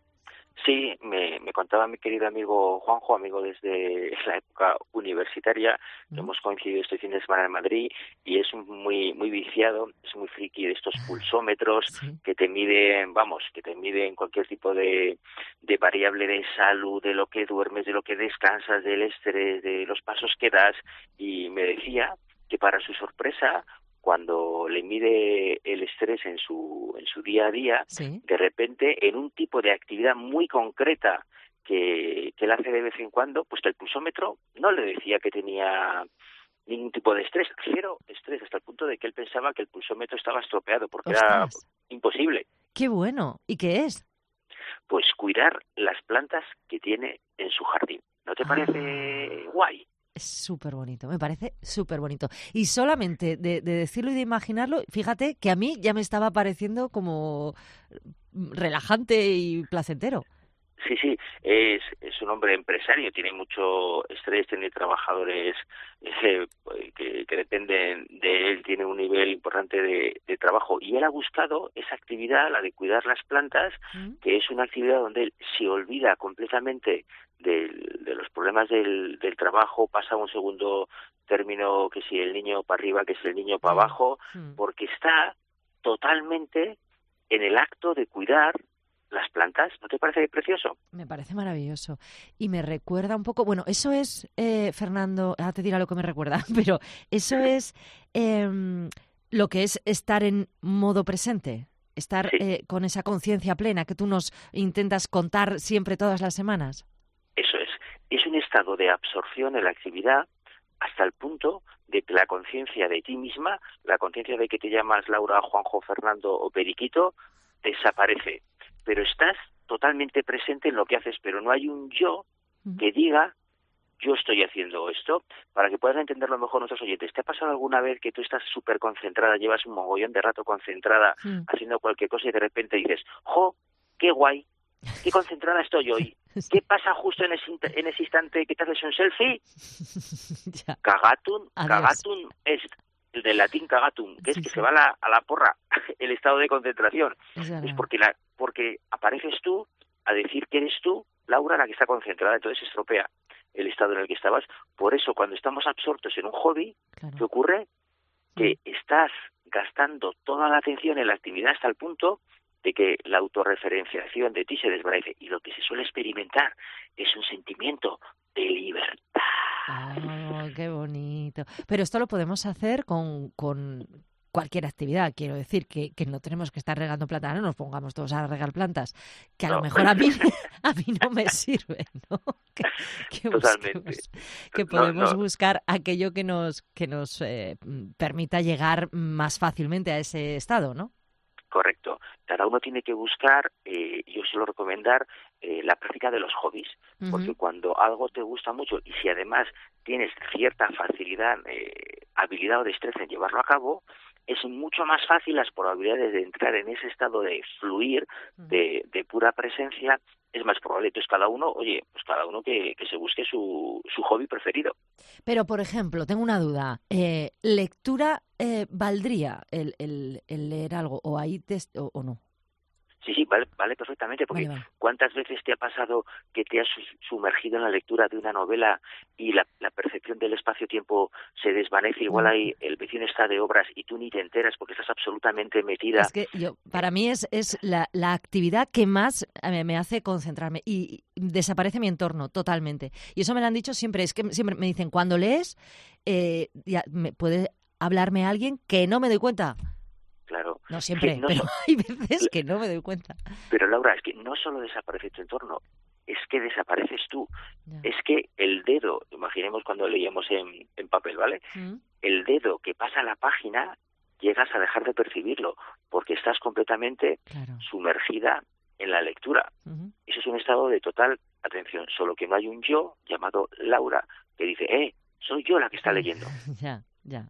Sí, me, me contaba mi querido amigo Juanjo, amigo desde la época universitaria, mm. hemos coincidido este fin de semana en Madrid y es muy muy viciado, es muy friki de estos pulsómetros sí. que te miden, vamos, que te miden cualquier tipo de, de variable de salud, de lo que duermes, de lo que descansas, del estrés, de los pasos que das, y me decía que para su sorpresa, cuando le mide el estrés en su en su día a día, sí. de repente en un tipo de actividad muy concreta que, que él hace de vez en cuando, pues que el pulsómetro no le decía que tenía ningún tipo de estrés, cero estrés, hasta el punto de que él pensaba que el pulsómetro estaba estropeado porque ¡ostras! Era imposible. ¡Qué bueno! ¿Y qué es? Pues cuidar las plantas que tiene en su jardín. ¿No te parece ah. guay? Es súper bonito, me parece súper bonito. Y solamente de, de decirlo y de imaginarlo, fíjate que a mí ya me estaba pareciendo como relajante y placentero. Sí, sí, es, es un hombre empresario, tiene mucho estrés, tiene trabajadores eh, que, que dependen de él, tiene un nivel importante de, de trabajo y él ha buscado esa actividad, la de cuidar las plantas, ¿Mm? que es una actividad donde él se olvida completamente del, de los problemas del, del trabajo, pasa a un segundo término, que si el niño para arriba, que si el niño para abajo, ¿Mm? porque está totalmente en el acto de cuidar las plantas. ¿No te parece precioso? Me parece maravilloso. Y me recuerda un poco... Bueno, eso es, eh, Fernando, ahora te dirá lo que me recuerda, pero eso es eh, lo que es estar en modo presente, estar sí. eh, con esa conciencia plena que tú nos intentas contar siempre todas las semanas. Eso es. Es un estado de absorción en la actividad hasta el punto de que la conciencia de ti misma, la conciencia de que te llamas Laura, Juanjo, Fernando o Periquito, desaparece. Pero estás totalmente presente en lo que haces, pero no hay un yo que diga, yo estoy haciendo esto, para que puedan entenderlo mejor nuestros oyentes. ¿Te ha pasado alguna vez que tú estás súper concentrada, llevas un mogollón de rato concentrada, sí. haciendo cualquier cosa y de repente dices, ¡jo, qué guay! ¡Qué concentrada estoy hoy! ¿Qué pasa justo en ese, en ese instante que te haces un selfie? Cagatum, cagatum es... el del latín cagatum, que sí, es que sí. se va a la, a la porra el estado de concentración. Es, es porque la, porque apareces tú a decir que eres tú, Laura, la que está concentrada, entonces se estropea el estado en el que estabas. Por eso, cuando estamos absortos en un hobby, claro. ¿qué ocurre? Que estás gastando toda la atención en la actividad hasta el punto de que la autorreferenciación de ti se desvanece. Y lo que se suele experimentar es un sentimiento de libertad. Oh, qué bonito. Pero esto lo podemos hacer con, con cualquier actividad. Quiero decir que, que no tenemos que estar regando plantas, no nos pongamos todos a regar plantas, que a no. lo mejor a mí, a mí no me sirve, ¿no? Que, que Totalmente. Que podemos no, no. buscar aquello que nos, que nos eh, permita llegar más fácilmente a ese estado, ¿no? Correcto. Cada uno tiene que buscar, eh, yo suelo recomendar, eh, la práctica de los hobbies, uh-huh. porque cuando algo te gusta mucho y si además tienes cierta facilidad, eh, habilidad o destreza en llevarlo a cabo, es mucho más fácil las probabilidades de entrar en ese estado de fluir, uh-huh. de, de pura presencia, es más probable. Entonces cada uno, oye, pues cada uno que, que se busque su, su hobby preferido. Pero, por ejemplo, tengo una duda. Eh, ¿Lectura eh, valdría el, el, el leer algo o ahí te, o, o no? Sí, sí, vale, vale perfectamente, porque vale, vale. ¿cuántas veces te ha pasado que te has sumergido en la lectura de una novela y la, la percepción del espacio-tiempo se desvanece? Igual ahí el vecino está de obras y tú ni te enteras porque estás absolutamente metida. Es que yo, para mí es, es la, la actividad que más me hace concentrarme y, y desaparece mi entorno totalmente. Y eso me lo han dicho siempre, es que siempre me dicen, cuando lees, eh, ya, me puede hablarme alguien que no me doy cuenta. Claro. No siempre, no, pero hay veces que no me doy cuenta. Pero Laura, es que no solo desaparece tu entorno, es que desapareces tú. Ya. Es que el dedo, imaginemos cuando leíamos en, en papel, ¿vale? ¿Mm? El dedo que pasa la página, llegas a dejar de percibirlo, porque estás completamente claro. sumergida en la lectura. Uh-huh. Eso es un estado de total atención, solo que no hay un yo llamado Laura que dice, eh, soy yo la que está leyendo. Ya, ya.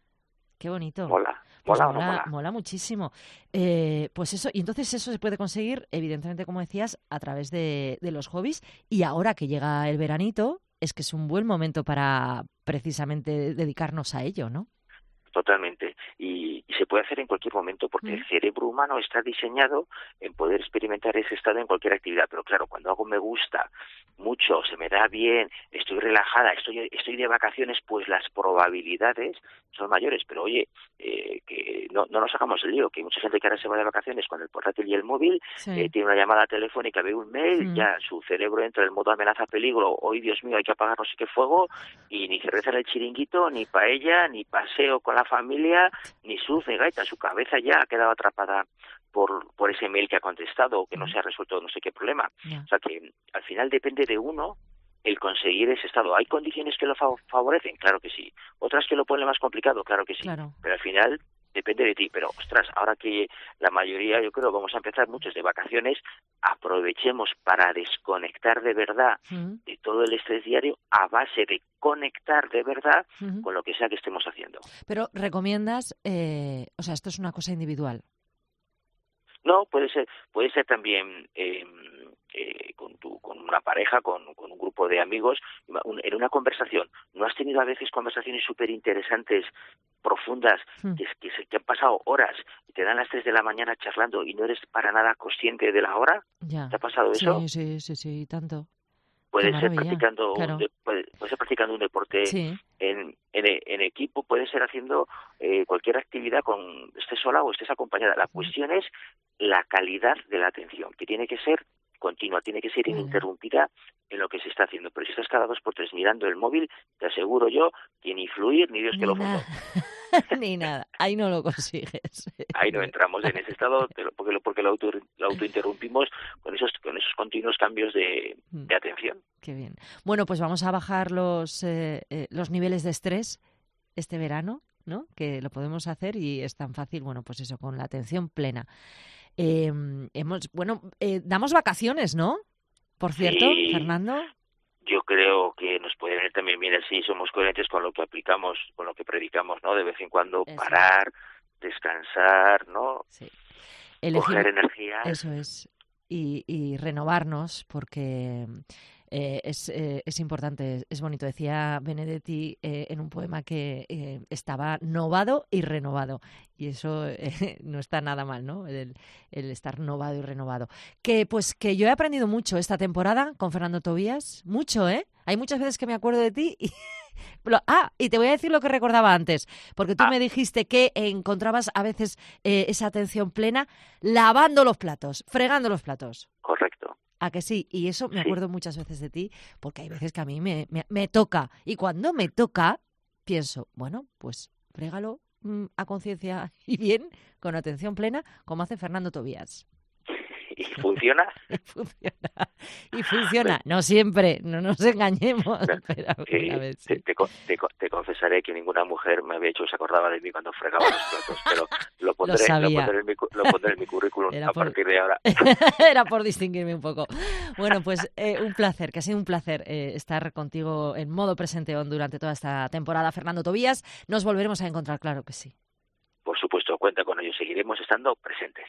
Qué bonito. Mola. Pues mola, mola, mola. mola muchísimo. Eh, pues eso, y entonces eso se puede conseguir, evidentemente, como decías, a través de, de los hobbies. Y ahora que llega el veranito, es que es un buen momento para precisamente dedicarnos a ello, ¿no? Totalmente. Y, y se puede hacer en cualquier momento porque mm. el cerebro humano está diseñado en poder experimentar ese estado en cualquier actividad. Pero claro, cuando algo me gusta mucho, se me da bien, estoy relajada, estoy estoy de vacaciones, pues las probabilidades son mayores. Pero oye, eh, que no, no nos hagamos el lío, que hay mucha gente que ahora se va de vacaciones con el portátil y el móvil, sí. eh, tiene una llamada telefónica, ve un mail, mm. ya su cerebro entra en el modo amenaza peligro, hoy Dios mío hay que apagar no sé qué fuego, y ni cerveza en el chiringuito, ni paella, ni paseo con la familia, ni surf, ni gaita, su cabeza ya ha quedado atrapada por por ese mail que ha contestado o que no se ha resuelto no sé qué problema. Yeah. O sea que al final depende de uno el conseguir ese estado. ¿Hay condiciones que lo fa- favorecen? Claro que sí. ¿Otras que lo ponen más complicado? Claro que sí. Claro. Pero al final depende de ti. Pero, ostras, ahora que la mayoría, yo creo, vamos a empezar muchos de vacaciones, aprovechemos para desconectar de verdad uh-huh. de todo el estrés diario a base de conectar de verdad uh-huh. con lo que sea que estemos haciendo. Pero recomiendas, eh, o sea, esto es una cosa individual. No, puede ser, puede ser también eh, eh, con tu, con una pareja, con, con un grupo de amigos, en una conversación. ¿No has tenido a veces conversaciones súper interesantes, profundas, mm. que, que, se, que han pasado horas y te dan las tres de la mañana charlando y no eres para nada consciente de la hora? Ya. ¿Te ha pasado eso? Sí, sí, sí, sí, tanto. Puede ser practicando, claro. un de, puede, puede ser practicando un deporte sí. en, en, en equipo, puede ser haciendo eh, cualquier actividad, con estés sola o estés acompañada. La cuestión es la calidad de la atención, que tiene que ser continua, tiene que ser ininterrumpida en lo que se está haciendo. Pero si estás cada dos por tres mirando el móvil, te aseguro yo que ni fluir ni Dios ni que lo fundó. Ni nada, ahí no lo consigues. Ahí no entramos en ese estado porque lo, porque lo, auto, lo autointerrumpimos con esos con esos continuos cambios de, de atención. Qué bien. Bueno, pues vamos a bajar los eh, eh, los niveles de estrés este verano, ¿no? Que lo podemos hacer y es tan fácil, bueno, pues eso, con la atención plena. Eh, hemos, bueno, eh, damos vacaciones, ¿no? Por cierto, sí. Fernando. Yo creo que nos puede venir también bien así, somos coherentes con lo que aplicamos, con lo que predicamos, ¿no? De vez en cuando eso. Parar, descansar, ¿no? Sí. Elegir, coger energía. Eso es. Y, y renovarnos, porque eh, es, eh, es importante, es bonito. Decía Benedetti eh, en un poema que eh, estaba novado y renovado. Y eso eh, no está nada mal, ¿no? El, el estar novado y renovado. Que pues que yo he aprendido mucho esta temporada con Fernando Tobías. Mucho, ¿eh? Hay muchas veces que me acuerdo de ti y... Ah, y te voy a decir lo que recordaba antes, porque tú ah. me dijiste que encontrabas a veces eh, esa atención plena lavando los platos, fregando los platos. Correcto. ¿A que sí? Y eso me acuerdo sí. muchas veces de ti, porque hay veces que a mí me, me, me toca. Y cuando me toca, pienso, bueno, pues frégalo mmm, a conciencia y bien, con atención plena, como hace Fernando Tobías. ¿Y funciona? Y funciona. Y funciona. No siempre, no nos engañemos. Pero eh, vez, sí. te, te, te, te confesaré que ninguna mujer me había hecho, se acordaba de mí cuando fregaba los platos, pero lo pondré, lo lo pondré, en, mi, lo pondré en mi currículum Era a por... partir de ahora. Era por distinguirme un poco. Bueno, pues eh, un placer, que ha sido un placer eh, estar contigo en modo presente durante toda esta temporada, Fernando Tobías. Nos volveremos a encontrar, claro que sí. Por supuesto, cuenta con ello, seguiremos estando presentes.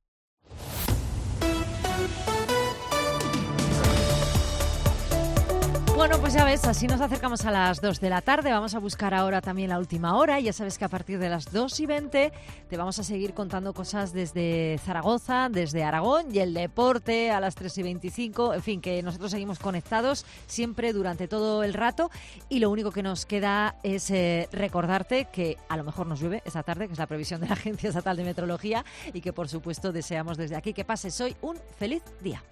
Bueno, pues ya ves, así nos acercamos a las dos de la tarde. Vamos a buscar ahora también la última hora. Ya sabes que a partir de las dos y veinte te vamos a seguir contando cosas desde Zaragoza, desde Aragón y el deporte a las tres y veinticinco. En fin, que nosotros seguimos conectados siempre durante todo el rato. Y lo único que nos queda es eh, recordarte que a lo mejor nos llueve esta tarde, que es la previsión de la Agencia Estatal de Meteorología, y que por supuesto deseamos desde aquí que pases hoy un feliz día.